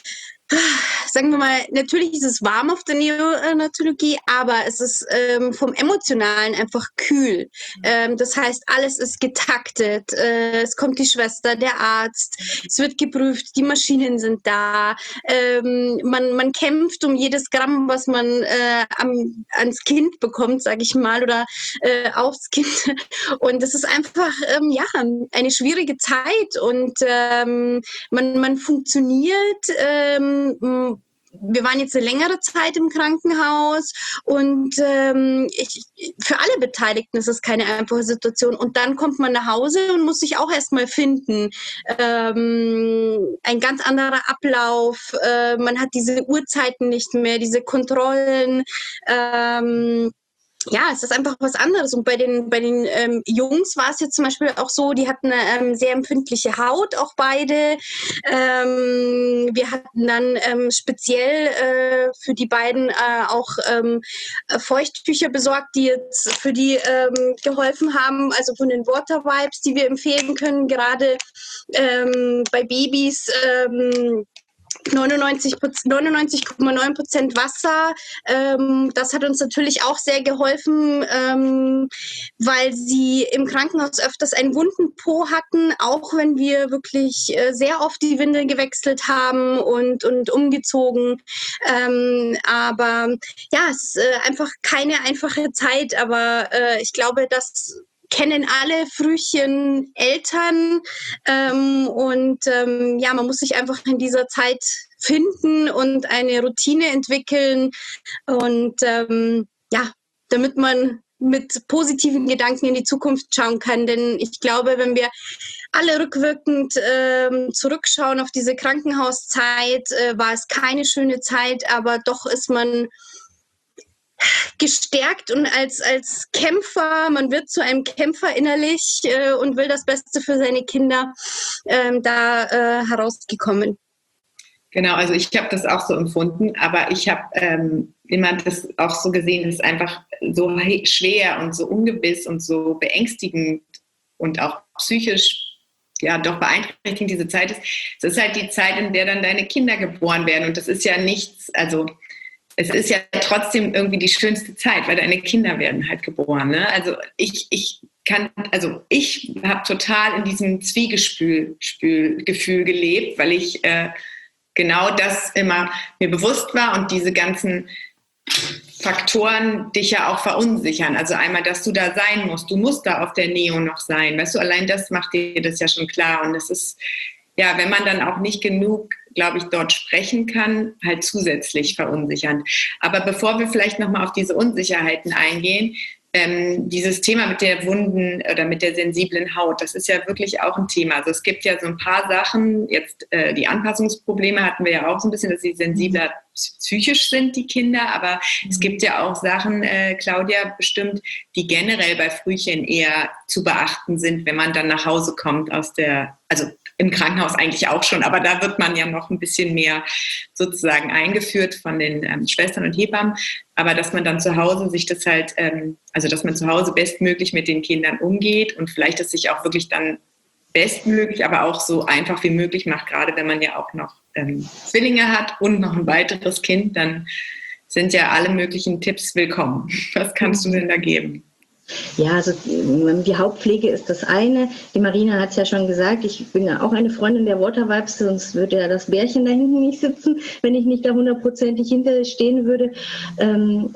sagen wir mal, natürlich ist es warm auf der Neonatologie, aber es ist ähm, vom Emotionalen einfach kühl. Ähm, das heißt, alles ist getaktet. Äh, es kommt die Schwester, der Arzt, es wird geprüft, die Maschinen sind da. Ähm, man, man kämpft um jedes Gramm, was man äh, am, ans Kind bekommt, sage ich mal, oder äh, aufs Kind. Und das ist einfach ähm, ja, eine schwierige Zeit und ähm, man, man funktioniert ähm, wir waren jetzt eine längere Zeit im Krankenhaus und ähm, ich, für alle Beteiligten ist es keine einfache Situation. Und dann kommt man nach Hause und muss sich auch erstmal finden. Ähm, ein ganz anderer Ablauf. Äh, man hat diese Uhrzeiten nicht mehr, diese Kontrollen. Ähm, Ja, es ist einfach was anderes. Und bei den, bei den ähm, Jungs war es jetzt zum Beispiel auch so, die hatten eine ähm, sehr empfindliche Haut, auch beide. Ähm, wir hatten dann ähm, speziell äh, für die beiden äh, auch ähm, Feuchttücher besorgt, die jetzt für die ähm, geholfen haben, also von den Water Wipes, die wir empfehlen können, gerade ähm, bei Babys. Ähm, neunundneunzig Komma neun Prozent Wasser. Ähm, das hat uns natürlich auch sehr geholfen, ähm, weil sie im Krankenhaus öfters einen wunden Po hatten, auch wenn wir wirklich äh, sehr oft die Windeln gewechselt haben und, und umgezogen. Ähm, aber ja, es ist äh, einfach keine einfache Zeit, aber äh, ich glaube, dass kennen alle Frühchen Eltern ähm, und ähm, ja, man muss sich einfach in dieser Zeit finden und eine Routine entwickeln und ähm, ja, damit man mit positiven Gedanken in die Zukunft schauen kann, denn ich glaube, wenn wir alle rückwirkend ähm, zurückschauen auf diese Krankenhauszeit, äh, war es keine schöne Zeit, aber doch ist man gestärkt und als, als Kämpfer, man wird zu einem Kämpfer innerlich äh, und will das Beste für seine Kinder, ähm, da äh, herausgekommen. Genau, also ich habe das auch so empfunden, aber ich habe ähm, immer das auch so gesehen, dass es einfach so schwer und so ungewiss und so beängstigend und auch psychisch ja doch beeinträchtigend diese Zeit ist. Es ist halt die Zeit, in der dann deine Kinder geboren werden und das ist ja nichts, also es ist ja trotzdem irgendwie die schönste Zeit, weil deine Kinder werden halt geboren. Ne? Also ich, ich kann, also ich habe total in diesem Zwiegespül Spül, Gefühl gelebt, weil ich äh, genau das immer mir bewusst war und diese ganzen Faktoren dich ja auch verunsichern. Also einmal, dass du da sein musst. Du musst da auf der Neo noch sein. Weißt du, allein das macht dir das ja schon klar. Und es ist, ja, wenn man dann auch nicht genug, glaube ich, dort sprechen kann, halt zusätzlich verunsichernd. Aber bevor wir vielleicht nochmal auf diese Unsicherheiten eingehen, ähm, dieses Thema mit der wunden oder mit der sensiblen Haut, das ist ja wirklich auch ein Thema. Also es gibt ja so ein paar Sachen, jetzt äh, die Anpassungsprobleme hatten wir ja auch so ein bisschen, dass sie sensibler psychisch sind, die Kinder, aber mhm. es gibt ja auch Sachen, äh, Claudia, bestimmt, die generell bei Frühchen eher zu beachten sind, wenn man dann nach Hause kommt aus der, also im Krankenhaus eigentlich auch schon, aber da wird man ja noch ein bisschen mehr sozusagen eingeführt von den ähm, Schwestern und Hebammen, aber dass man dann zu Hause sich das halt, ähm, also dass man zu Hause bestmöglich mit den Kindern umgeht und vielleicht das sich auch wirklich dann bestmöglich, aber auch so einfach wie möglich macht, gerade wenn man ja auch noch ähm, Zwillinge hat und noch ein weiteres Kind, dann sind ja alle möglichen Tipps willkommen. Was kannst du denn da geben? Ja, also die Hautpflege ist das eine. Die Marina hat es ja schon gesagt, ich bin ja auch eine Freundin der Water Vibes, sonst würde ja das Bärchen da hinten nicht sitzen, wenn ich nicht da hundertprozentig hinter stehen würde. Ähm,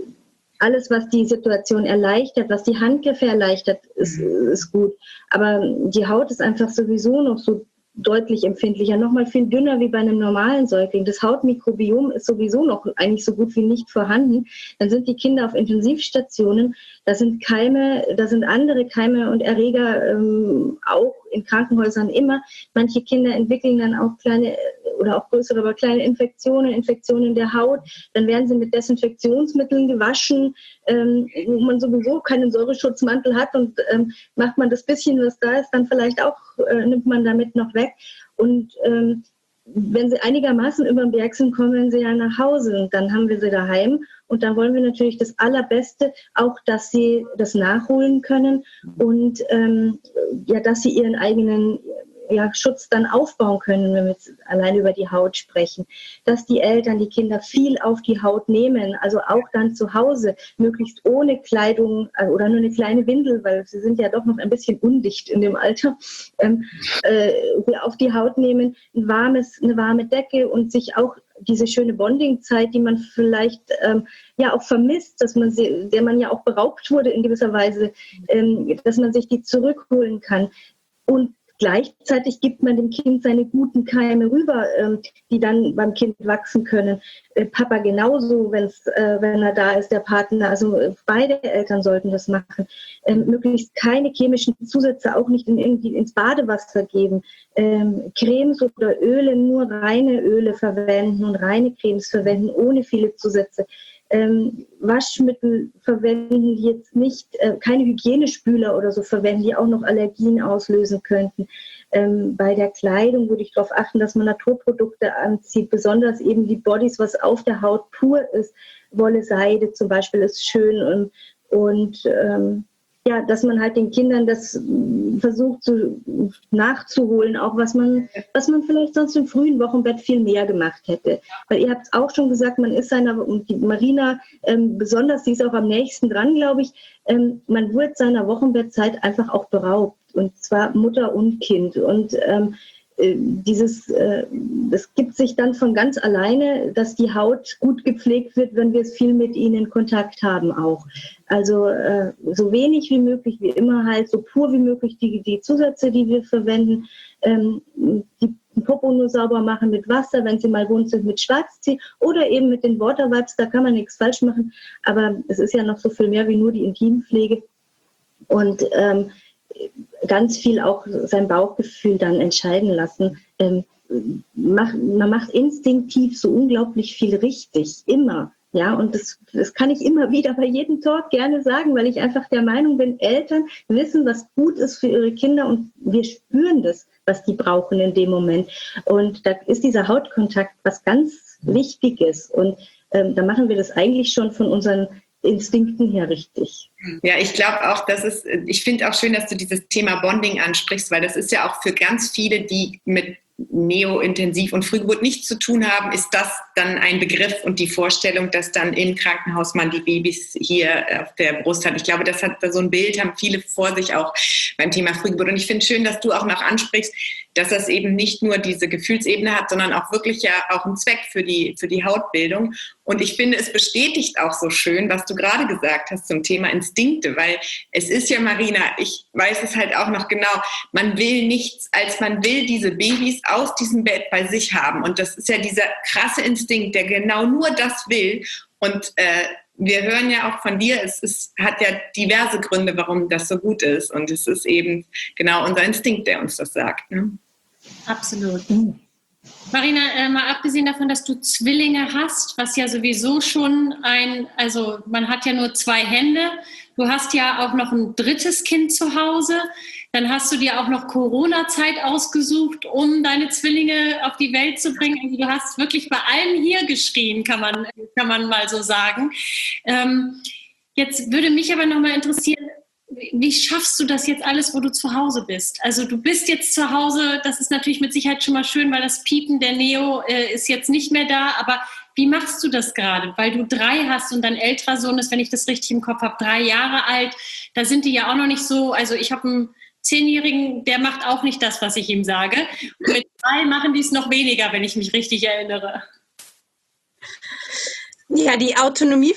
alles, was die Situation erleichtert, was die Handgriffe erleichtert, ist, ist gut. Aber die Haut ist einfach sowieso noch so deutlich empfindlicher, noch mal viel dünner wie bei einem normalen Säugling. Das Hautmikrobiom ist sowieso noch eigentlich so gut wie nicht vorhanden. Dann sind die Kinder auf Intensivstationen, da sind Keime, da sind andere Keime und Erreger ähm, auch in Krankenhäusern immer. Manche Kinder entwickeln dann auch kleine oder auch größere, aber kleine Infektionen, Infektionen der Haut. Dann werden sie mit Desinfektionsmitteln gewaschen, ähm, wo man sowieso keinen Säureschutzmantel hat und ähm, macht man das bisschen, was da ist, dann vielleicht auch, äh, nimmt man damit noch weg. Und ähm, wenn sie einigermaßen über den Berg sind, kommen sie ja nach Hause und dann haben wir sie daheim. Und dann wollen wir natürlich das Allerbeste, auch dass sie das nachholen können und ähm, ja, dass sie ihren eigenen ja, Schutz dann aufbauen können, wenn wir jetzt allein über die Haut sprechen. Dass die Eltern, die Kinder viel auf die Haut nehmen, also auch dann zu Hause, möglichst ohne Kleidung oder nur eine kleine Windel, weil sie sind ja doch noch ein bisschen undicht in dem Alter, ähm, äh, auf die Haut nehmen, ein warmes, eine warme Decke und sich auch diese schöne Bonding-Zeit, die man vielleicht ähm, ja auch vermisst, dass man sie, der man ja auch beraubt wurde in gewisser Weise, ähm, dass man sich die zurückholen kann. Und gleichzeitig gibt man dem Kind seine guten Keime rüber, ähm, die dann beim Kind wachsen können. Äh, Papa genauso, wenn's, äh, wenn er da ist, der Partner. Also äh, beide Eltern sollten das machen. Ähm, möglichst keine chemischen Zusätze, auch nicht in, irgendwie ins Badewasser geben. Ähm, Cremes oder Öle, nur reine Öle verwenden und reine Cremes verwenden, ohne viele Zusätze. Ähm, Waschmittel verwenden, die jetzt nicht, äh, keine Hygienespüler oder so verwenden, die auch noch Allergien auslösen könnten. Ähm, bei der Kleidung würde ich darauf achten, dass man Naturprodukte anzieht, besonders eben die Bodies, was auf der Haut pur ist. Wolle, Seide zum Beispiel ist schön und, und ähm, ja, dass man halt den Kindern das versucht zu, nachzuholen, auch was man, was man vielleicht sonst im frühen Wochenbett viel mehr gemacht hätte. Weil ihr habt es auch schon gesagt, man ist seiner, und die Marina ähm, besonders, die ist auch am nächsten dran, glaube ich, ähm, man wird seiner Wochenbettzeit einfach auch beraubt. Und zwar Mutter und Kind. Und ähm, dieses, es gibt sich dann von ganz alleine, dass die Haut gut gepflegt wird, wenn wir es viel mit ihnen in Kontakt haben auch. Also so wenig wie möglich, wie immer halt, so pur wie möglich die, die Zusätze, die wir verwenden, die Popo nur sauber machen mit Wasser, wenn sie mal wund sind, mit Schwarztee oder eben mit den Water Wipes, da kann man nichts falsch machen, aber es ist ja noch so viel mehr wie nur die Intimpflege und ähm, ganz viel auch sein Bauchgefühl dann entscheiden lassen. Ähm, mach, man macht instinktiv so unglaublich viel richtig, immer. Ja, und das, das kann ich immer wieder bei jedem Talk gerne sagen, weil ich einfach der Meinung bin, Eltern wissen, was gut ist für ihre Kinder und wir spüren das, was die brauchen in dem Moment. Und da ist dieser Hautkontakt was ganz Wichtiges und ähm, da machen wir das eigentlich schon von unseren Instinkten her richtig. Ja, ich glaube auch, dass es, ich finde auch schön, dass du dieses Thema Bonding ansprichst, weil das ist ja auch für ganz viele, die mit Neo-Intensiv und Frühgeburt nichts zu tun haben, ist das dann ein Begriff und die Vorstellung, dass dann im Krankenhaus man die Babys hier auf der Brust hat. Ich glaube, das hat so ein Bild, haben viele vor sich auch beim Thema Frühgeburt. Und ich finde schön, dass du auch noch ansprichst, dass das eben nicht nur diese Gefühlsebene hat, sondern auch wirklich ja auch einen Zweck für die, für die Hautbildung. Und ich finde, es bestätigt auch so schön, was du gerade gesagt hast zum Thema Instinkte, weil es ist ja, Marina, ich weiß es halt auch noch genau, man will nichts, als man will diese Babys aus diesem Bett bei sich haben. Und das ist ja dieser krasse Instinkt, der genau nur das will. Und äh, wir hören ja auch von dir, es ist, hat ja diverse Gründe, warum das so gut ist. Und es ist eben genau unser Instinkt, der uns das sagt. Ne? Absolut. Mhm. Marina, äh, mal abgesehen davon, dass du Zwillinge hast, was ja sowieso schon ein, also man hat ja nur zwei Hände, du hast ja auch noch ein drittes Kind zu Hause, dann hast du dir auch noch Corona-Zeit ausgesucht, um deine Zwillinge auf die Welt zu bringen. Also du hast wirklich bei allen hier geschrien, kann man, kann man mal so sagen. Ähm, jetzt würde mich aber nochmal interessieren, wie schaffst du das jetzt alles, wo du zu Hause bist? Also du bist jetzt zu Hause, das ist natürlich mit Sicherheit schon mal schön, weil das Piepen der Neo äh, ist jetzt nicht mehr da, aber wie machst du das gerade? Weil du drei hast und dein älterer Sohn ist, wenn ich das richtig im Kopf habe, drei Jahre alt. Da sind die ja auch noch nicht so, also ich habe einen Zehnjährigen, der macht auch nicht das, was ich ihm sage. Und mit drei machen die es noch weniger, wenn ich mich richtig erinnere. Ja, die Autonomie.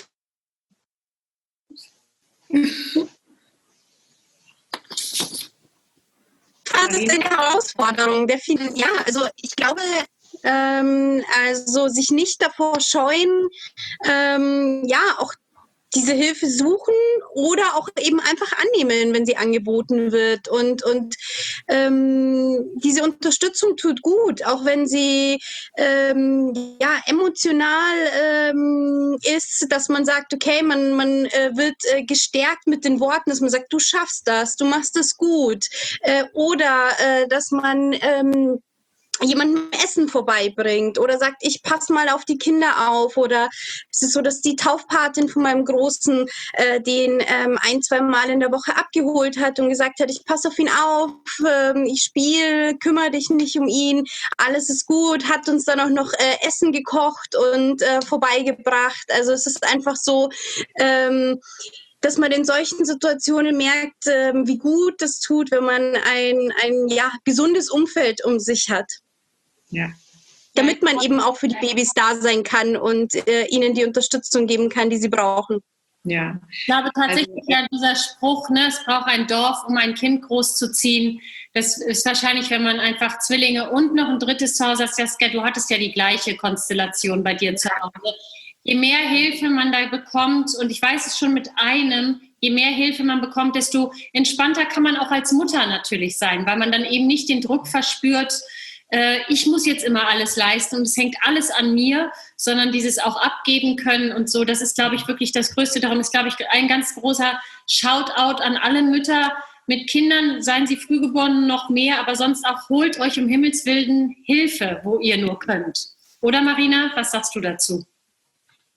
Das ist eine Herausforderung. Der vielen, ja, also ich glaube, ähm, also sich nicht davor scheuen, ähm, ja, auch diese Hilfe suchen oder auch eben einfach annehmen, wenn sie angeboten wird. Und, und ähm, diese Unterstützung tut gut, auch wenn sie ähm, ja, emotional ähm, ist, dass man sagt, okay, man, man äh, wird äh, gestärkt mit den Worten, dass man sagt, du schaffst das, du machst das gut. Äh, oder äh, dass man ähm, jemandem Essen vorbeibringt oder sagt, ich passe mal auf die Kinder auf, oder es ist so, dass die Taufpatin von meinem Großen äh, den ähm, ein, zwei Mal in der Woche abgeholt hat und gesagt hat, ich passe auf ihn auf, ähm, ich spiele, kümmere dich nicht um ihn, alles ist gut, hat uns dann auch noch äh, Essen gekocht und äh, vorbeigebracht. Also es ist einfach so, ähm, dass man in solchen Situationen merkt, äh, wie gut das tut, wenn man ein, ein ja, gesundes Umfeld um sich hat. Ja. Damit man eben auch für die Babys da sein kann und äh, ihnen die Unterstützung geben kann, die sie brauchen. Ja. Ich glaube tatsächlich, also, ja, dieser Spruch, ne, es braucht ein Dorf, um ein Kind großzuziehen, das ist wahrscheinlich, wenn man einfach Zwillinge und noch ein drittes zu Hause hat. Saskia, du hattest ja die gleiche Konstellation bei dir zu Hause. Je mehr Hilfe man da bekommt, und ich weiß es schon mit einem, je mehr Hilfe man bekommt, desto entspannter kann man auch als Mutter natürlich sein, weil man dann eben nicht den Druck verspürt, äh, ich muss jetzt immer alles leisten und es hängt alles an mir, sondern dieses auch abgeben können und so, das ist, glaube ich, wirklich das Größte. Darum ist, glaube ich, ein ganz großer Shoutout an alle Mütter mit Kindern, seien sie frühgeboren noch mehr, aber sonst auch holt euch um Himmels Willen Hilfe, wo ihr nur könnt. Oder Marina, was sagst du dazu?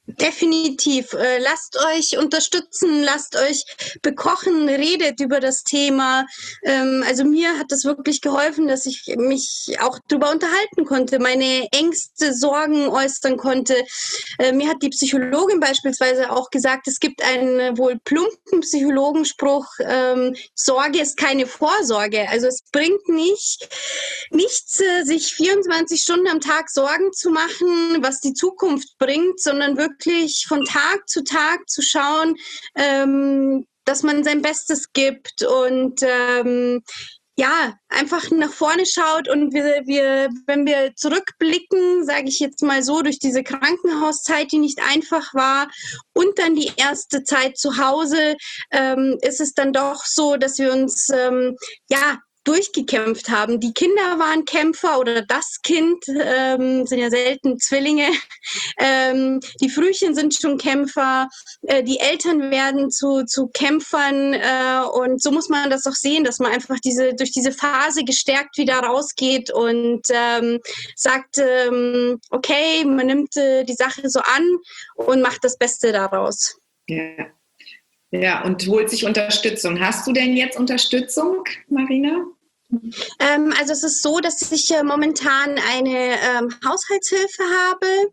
Definitiv. Äh, lasst euch unterstützen, lasst euch bekochen, redet über das Thema. Ähm, also mir hat das wirklich geholfen, dass ich mich auch darüber unterhalten konnte, meine Ängste, Sorgen äußern konnte. Äh, mir hat die Psychologin beispielsweise auch gesagt, es gibt einen wohl plumpen Psychologenspruch, ähm, Sorge ist keine Vorsorge. Also es bringt nicht, nichts, äh, sich vierundzwanzig Stunden am Tag Sorgen zu machen, was die Zukunft bringt, sondern wirklich wirklich von Tag zu Tag zu schauen, ähm, dass man sein Bestes gibt und ähm, ja, einfach nach vorne schaut und wir, wir, wenn wir zurückblicken, sage ich jetzt mal so, durch diese Krankenhauszeit, die nicht einfach war und dann die erste Zeit zu Hause, ähm, ist es dann doch so, dass wir uns, ähm, ja, durchgekämpft haben. Die Kinder waren Kämpfer oder das Kind, ähm, sind ja selten Zwillinge. Ähm, die Frühchen sind schon Kämpfer. Äh, die Eltern werden zu, zu Kämpfern. Äh, und so muss man das auch sehen, dass man einfach diese, durch diese Phase gestärkt wieder rausgeht und ähm, sagt, ähm, okay, man nimmt äh, die Sache so an und macht das Beste daraus. Ja. Ja, und holt sich Unterstützung. Hast du denn jetzt Unterstützung, Marina? Ähm, also es ist so, dass ich äh, momentan eine ähm, Haushaltshilfe habe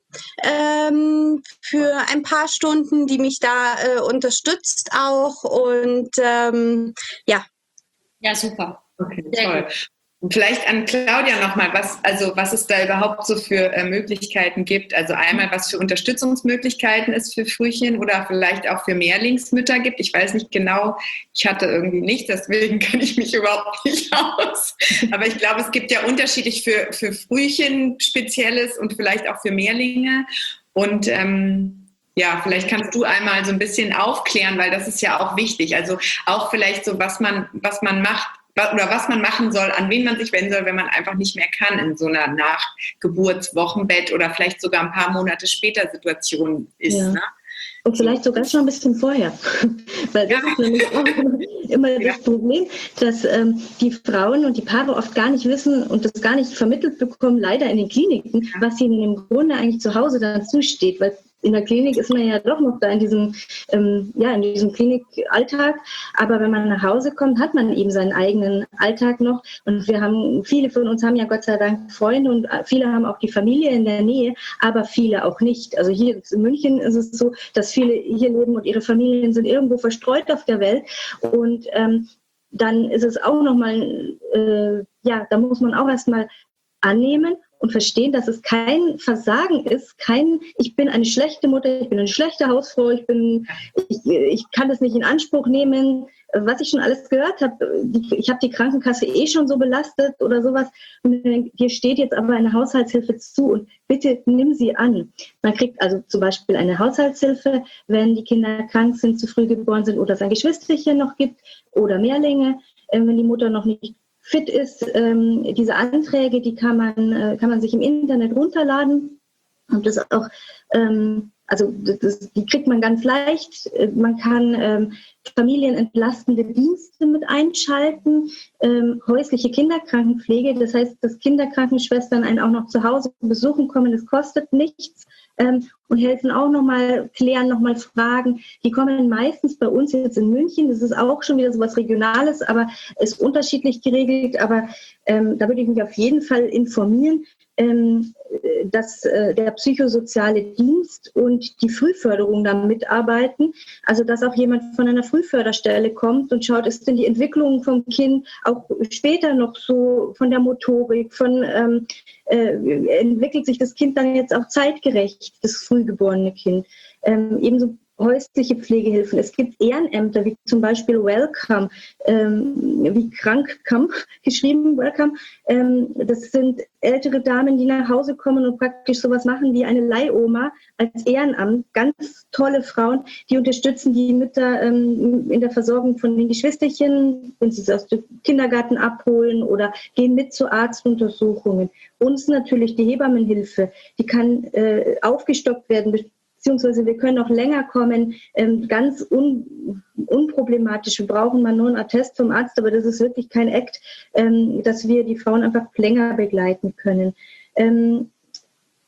ähm, für ein paar Stunden, die mich da äh, unterstützt auch und ähm, ja. Ja, super. Okay, Sehr toll. gut. Und vielleicht an Claudia nochmal, was, also was es da überhaupt so für äh, Möglichkeiten gibt. Also einmal, was für Unterstützungsmöglichkeiten es für Frühchen oder vielleicht auch für Mehrlingsmütter gibt. Ich weiß nicht genau, ich hatte irgendwie nicht, deswegen kenne ich mich überhaupt nicht aus. Aber ich glaube, es gibt ja unterschiedlich für, für Frühchen Spezielles und vielleicht auch für Mehrlinge. Und ähm, ja, vielleicht kannst du einmal so ein bisschen aufklären, weil das ist ja auch wichtig. Also auch vielleicht so, was man, was man macht, oder was man machen soll, an wen man sich wenden soll, wenn man einfach nicht mehr kann in so einer Nachgeburtswochenbett oder vielleicht sogar ein paar Monate später Situation ist. Ja. Ne? Und vielleicht sogar schon ein bisschen vorher. Weil das ja. ist nämlich auch immer ja. das Problem, dass ähm, die Frauen und die Paare oft gar nicht wissen und das gar nicht vermittelt bekommen, leider in den Kliniken, ja. was ihnen im Grunde eigentlich zu Hause dann zusteht. Weil in der Klinik ist man ja doch noch da in diesem, ähm, ja, in diesem Klinikalltag. Aber wenn man nach Hause kommt, hat man eben seinen eigenen Alltag noch. Und wir haben, viele von uns haben ja Gott sei Dank Freunde und viele haben auch die Familie in der Nähe, aber viele auch nicht. Also hier in München ist es so, dass viele hier leben und ihre Familien sind irgendwo verstreut auf der Welt. Und ähm, dann ist es auch nochmal, äh, ja, da muss man auch erstmal annehmen und verstehen, dass es kein Versagen ist, kein, ich bin eine schlechte Mutter, ich bin eine schlechte Hausfrau, ich bin, ich, ich kann das nicht in Anspruch nehmen, was ich schon alles gehört habe, ich habe die Krankenkasse eh schon so belastet oder sowas. Und hier steht jetzt aber eine Haushaltshilfe zu und bitte nimm sie an. Man kriegt also zum Beispiel eine Haushaltshilfe, wenn die Kinder krank sind, zu früh geboren sind oder es ein Geschwisterchen noch gibt oder Mehrlinge, wenn die Mutter noch nicht fit ist. Ähm, diese Anträge, die kann man, äh, kann man sich im Internet runterladen und das auch, ähm, also das, die kriegt man ganz leicht. Man kann ähm, familienentlastende Dienste mit einschalten, ähm, häusliche Kinderkrankenpflege, das heißt, dass Kinderkrankenschwestern einen auch noch zu Hause besuchen kommen, das kostet nichts. Ähm, und helfen auch nochmal, klären nochmal Fragen. Die kommen meistens bei uns jetzt in München. Das ist auch schon wieder so was Regionales, aber ist unterschiedlich geregelt. Aber ähm, da würde ich mich auf jeden Fall informieren, ähm, dass äh, der psychosoziale Dienst und die Frühförderung da mitarbeiten. Also dass auch jemand von einer Frühförderstelle kommt und schaut, ist denn die Entwicklung vom Kind auch später noch so von der Motorik, von ähm, äh, entwickelt sich das Kind dann jetzt auch zeitgerecht, das frühgeborene Kind. Ähm, ebenso häusliche Pflegehilfen. Es gibt Ehrenämter, wie zum Beispiel Welcome, ähm, wie Krankcome geschrieben, Welcome. Ähm, das sind ältere Damen, die nach Hause kommen und praktisch sowas machen wie eine Leihoma als Ehrenamt. Ganz tolle Frauen, die unterstützen die Mütter ähm, in der Versorgung von den Geschwisterchen, wenn sie es aus dem Kindergarten abholen oder gehen mit zu Arztuntersuchungen. Und natürlich die Hebammenhilfe, die kann äh, aufgestockt werden, beziehungsweise wir können auch länger kommen, ähm, ganz un, unproblematisch. Wir brauchen mal nur einen Attest vom Arzt, aber das ist wirklich kein Act, ähm, dass wir die Frauen einfach länger begleiten können. Ähm,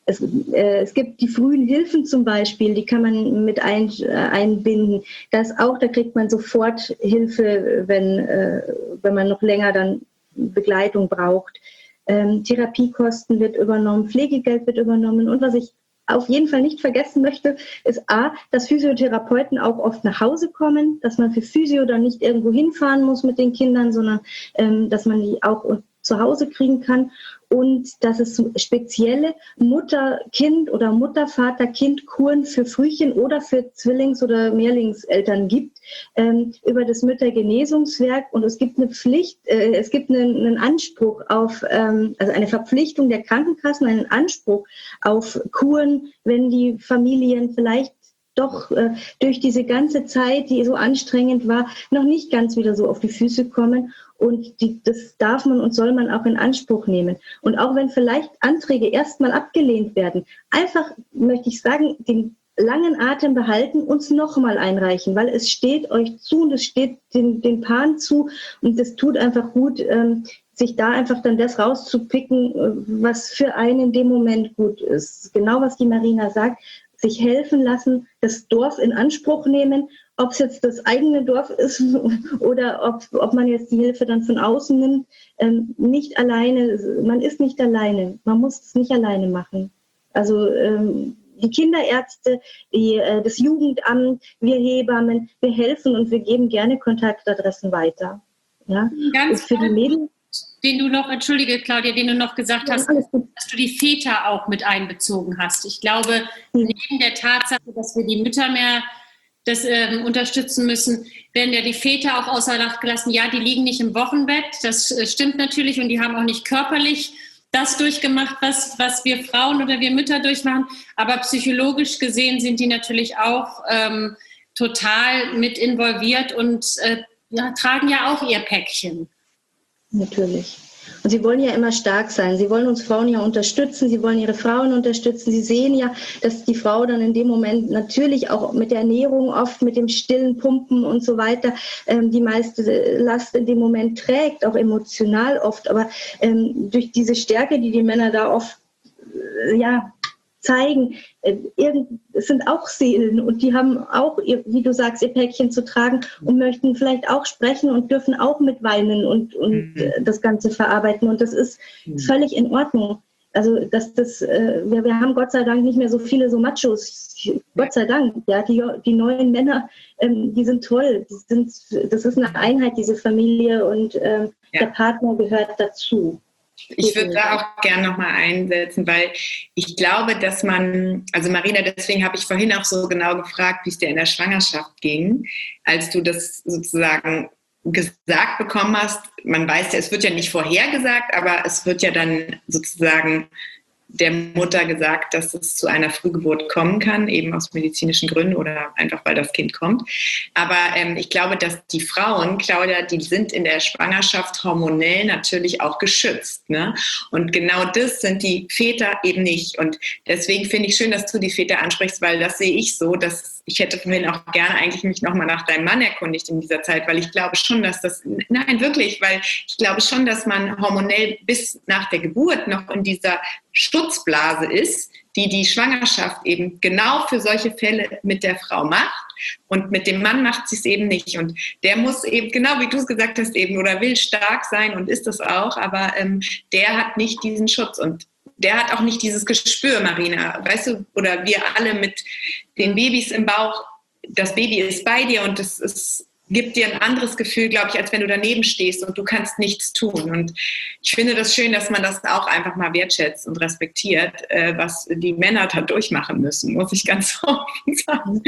Es, äh, es gibt die frühen Hilfen zum Beispiel, die kann man mit ein, äh, einbinden. Das auch, da kriegt man sofort Hilfe, wenn, äh, wenn man noch länger dann Begleitung braucht. Ähm, Therapiekosten wird übernommen, Pflegegeld wird übernommen. Und was ich auf jeden Fall nicht vergessen möchte, ist A, dass Physiotherapeuten auch oft nach Hause kommen, dass man für Physio dann nicht irgendwo hinfahren muss mit den Kindern, sondern ähm, dass man die auch zu Hause kriegen kann. Und dass es spezielle Mutter-Kind- oder Mutter-Vater-Kind-Kuren für Frühchen oder für Zwillings- oder Mehrlingseltern gibt, ähm, über das Müttergenesungswerk. Und es gibt eine Pflicht, äh, es gibt einen, einen Anspruch auf, ähm, also eine Verpflichtung der Krankenkassen, einen Anspruch auf Kuren, wenn die Familien vielleicht doch äh, durch diese ganze Zeit, die so anstrengend war, noch nicht ganz wieder so auf die Füße kommen. Und die, das darf man und soll man auch in Anspruch nehmen. Und auch wenn vielleicht Anträge erstmal abgelehnt werden, einfach, möchte ich sagen, den langen Atem behalten, uns nochmal einreichen, weil es steht euch zu und es steht den, den Paaren zu und es tut einfach gut, ähm, sich da einfach dann das rauszupicken, was für einen in dem Moment gut ist. Genau, was die Marina sagt, sich helfen lassen, das Dorf in Anspruch nehmen, ob es jetzt das eigene Dorf ist oder ob, ob man jetzt die Hilfe dann von außen nimmt. Ähm, nicht alleine, man ist nicht alleine, man muss es nicht alleine machen. Also ähm, die Kinderärzte, die, äh, das Jugendamt, wir Hebammen, wir helfen und wir geben gerne Kontaktadressen weiter. Ja? Ganz für die Mädchen, den du noch, entschuldige Claudia, den du noch gesagt hast, dass du die Väter auch mit einbezogen hast. Ich glaube, neben der Tatsache, dass wir die Mütter mehr das ähm, unterstützen müssen, werden ja die Väter auch außer Acht gelassen. Ja, die liegen nicht im Wochenbett, das äh, stimmt natürlich, und die haben auch nicht körperlich das durchgemacht, was, was wir Frauen oder wir Mütter durchmachen, aber psychologisch gesehen sind die natürlich auch ähm, total mit involviert und äh, ja, tragen ja auch ihr Päckchen. Natürlich. Und sie wollen ja immer stark sein. Sie wollen uns Frauen ja unterstützen. Sie wollen ihre Frauen unterstützen. Sie sehen ja, dass die Frau dann in dem Moment natürlich auch mit der Ernährung, oft mit dem stillen Pumpen und so weiter, ähm, die meiste Last in dem Moment trägt, auch emotional oft. Aber ähm, durch diese Stärke, die die Männer da oft äh, ja, zeigen, äh, irgend, es sind auch Seelen und die haben auch, ihr, wie du sagst, ihr Päckchen zu tragen und möchten vielleicht auch sprechen und dürfen auch mitweinen und, und mhm. äh, das Ganze verarbeiten. Und das ist mhm. völlig in Ordnung. Also dass das, äh, wir, wir haben Gott sei Dank nicht mehr so viele so Machos. Gott sei Dank, ja, die, die neuen Männer, ähm, die sind toll. Die sind, das ist eine Einheit, diese Familie, und ähm, ja. der Partner gehört dazu. Ich würde da auch gerne nochmal einsetzen, weil ich glaube, dass man, also Marina, deswegen habe ich vorhin auch so genau gefragt, wie es dir in der Schwangerschaft ging, als du das sozusagen gesagt bekommen hast. Man weiß ja, es wird ja nicht vorhergesagt, aber es wird ja dann sozusagen der Mutter gesagt, dass es zu einer Frühgeburt kommen kann, eben aus medizinischen Gründen oder einfach, weil das Kind kommt. Aber ähm, ich glaube, dass die Frauen, Claudia, die sind in der Schwangerschaft hormonell natürlich auch geschützt. Ne? Und genau das sind die Väter eben nicht. Und deswegen finde ich schön, dass du die Väter ansprichst, weil das sehe ich so, dass ich hätte vorhin auch gerne eigentlich mich nochmal nach deinem Mann erkundigt in dieser Zeit, weil ich glaube schon, dass das, nein, wirklich, weil ich glaube schon, dass man hormonell bis nach der Geburt noch in dieser Schutzblase ist, die die Schwangerschaft eben genau für solche Fälle mit der Frau macht, und mit dem Mann macht sie es eben nicht, und der muss eben, genau wie du es gesagt hast eben, oder will stark sein und ist das auch, aber ähm, der hat nicht diesen Schutz und der hat auch nicht dieses Gespür, Marina, weißt du, oder wir alle mit den Babys im Bauch, das Baby ist bei dir und es ist, gibt dir ein anderes Gefühl, glaube ich, als wenn du daneben stehst und du kannst nichts tun. Und ich finde das schön, dass man das auch einfach mal wertschätzt und respektiert, äh, was die Männer da durchmachen müssen, muss ich ganz offen sagen.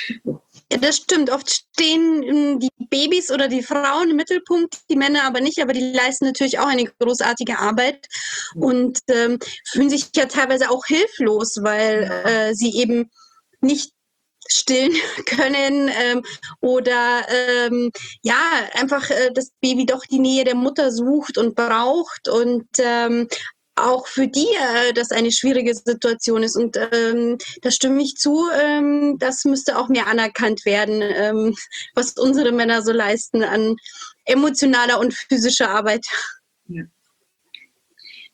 Ja, das stimmt. Oft stehen die Babys oder die Frauen im Mittelpunkt, die Männer aber nicht, aber die leisten natürlich auch eine großartige Arbeit und ähm, fühlen sich ja teilweise auch hilflos, weil äh, sie eben nicht stillen können ähm, oder ähm, ja, einfach äh, das Baby doch die Nähe der Mutter sucht und braucht und ähm, auch für die äh, das eine schwierige Situation ist, und ähm, da stimme ich zu, ähm, das müsste auch mehr anerkannt werden, ähm, was unsere Männer so leisten an emotionaler und physischer Arbeit. Ja.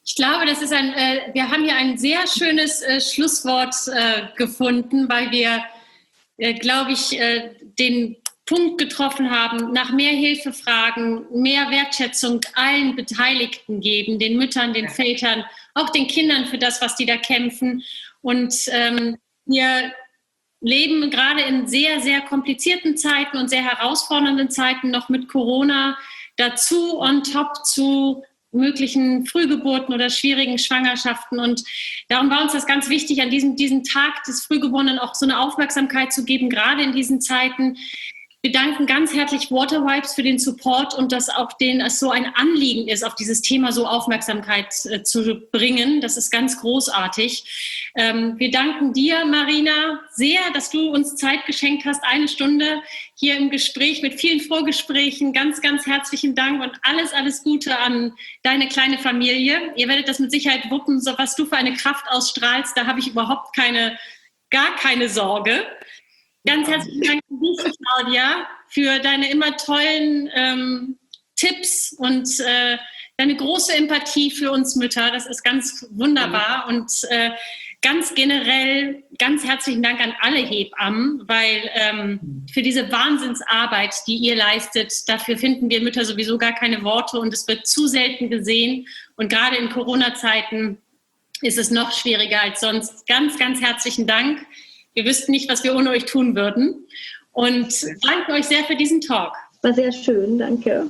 Ich glaube, das ist ein, äh, wir haben hier ein sehr schönes äh, Schlusswort äh, gefunden, weil wir, äh, glaube ich, äh, den Punkt getroffen haben, nach mehr Hilfe fragen, mehr Wertschätzung allen Beteiligten geben, den Müttern, den Vätern, auch den Kindern für das, was die da kämpfen. Und ähm, wir leben gerade in sehr, sehr komplizierten Zeiten und sehr herausfordernden Zeiten noch mit Corona dazu on top zu möglichen Frühgeburten oder schwierigen Schwangerschaften. Und darum war uns das ganz wichtig, an diesem, diesem Tag des Frühgeborenen auch so eine Aufmerksamkeit zu geben, gerade in diesen Zeiten. Wir danken ganz herzlich Waterwipes für den Support und dass auch denen es so ein Anliegen ist, auf dieses Thema so Aufmerksamkeit äh, zu bringen. Das ist ganz großartig. Ähm, wir danken dir, Marina, sehr, dass du uns Zeit geschenkt hast, eine Stunde hier im Gespräch mit vielen Vorgesprächen. Ganz, ganz herzlichen Dank und alles, alles Gute an deine kleine Familie. Ihr werdet das mit Sicherheit wuppen, so was du für eine Kraft ausstrahlst. Da habe ich überhaupt keine, gar keine Sorge. Ganz herzlichen Dank an dich, Claudia, für deine immer tollen ähm, Tipps und äh, deine große Empathie für uns Mütter. Das ist ganz wunderbar. Und äh, ganz generell ganz herzlichen Dank an alle Hebammen, weil ähm, für diese Wahnsinnsarbeit, die ihr leistet, dafür finden wir Mütter sowieso gar keine Worte und es wird zu selten gesehen. Und gerade in Corona-Zeiten ist es noch schwieriger als sonst. Ganz, ganz herzlichen Dank. Wir wüssten nicht, was wir ohne euch tun würden. Und danke euch sehr für diesen Talk. War sehr schön, danke.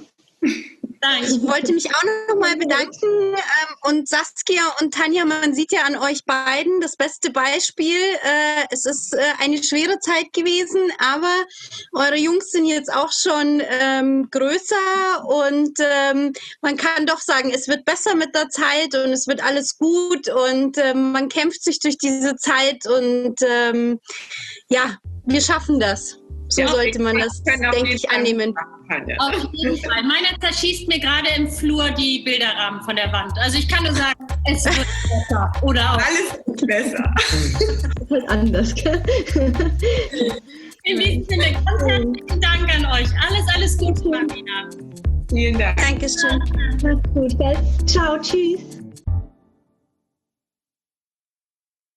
Danke. Ich wollte mich auch noch mal bedanken. Ähm, und Saskia und Tanja, man sieht ja an euch beiden das beste Beispiel. Äh, es ist äh, eine schwere Zeit gewesen, aber eure Jungs sind jetzt auch schon ähm, größer und ähm, man kann doch sagen, es wird besser mit der Zeit und es wird alles gut und ähm, man kämpft sich durch diese Zeit und ähm, ja, wir schaffen das. So ja, sollte man das, denke ich, annehmen. Auf jeden Fall. Meiner zerschießt mir gerade im Flur die Bilderrahmen von der Wand. Also ich kann nur sagen, es wird besser. Oder auch. Alles wird besser. ist halt anders, gell? In diesem Sinne, ganz herzlichen Dank an euch. Alles, alles Gute, Marina. Vielen Dank. Dankeschön. Macht's gut, gell? Ciao, tschüss.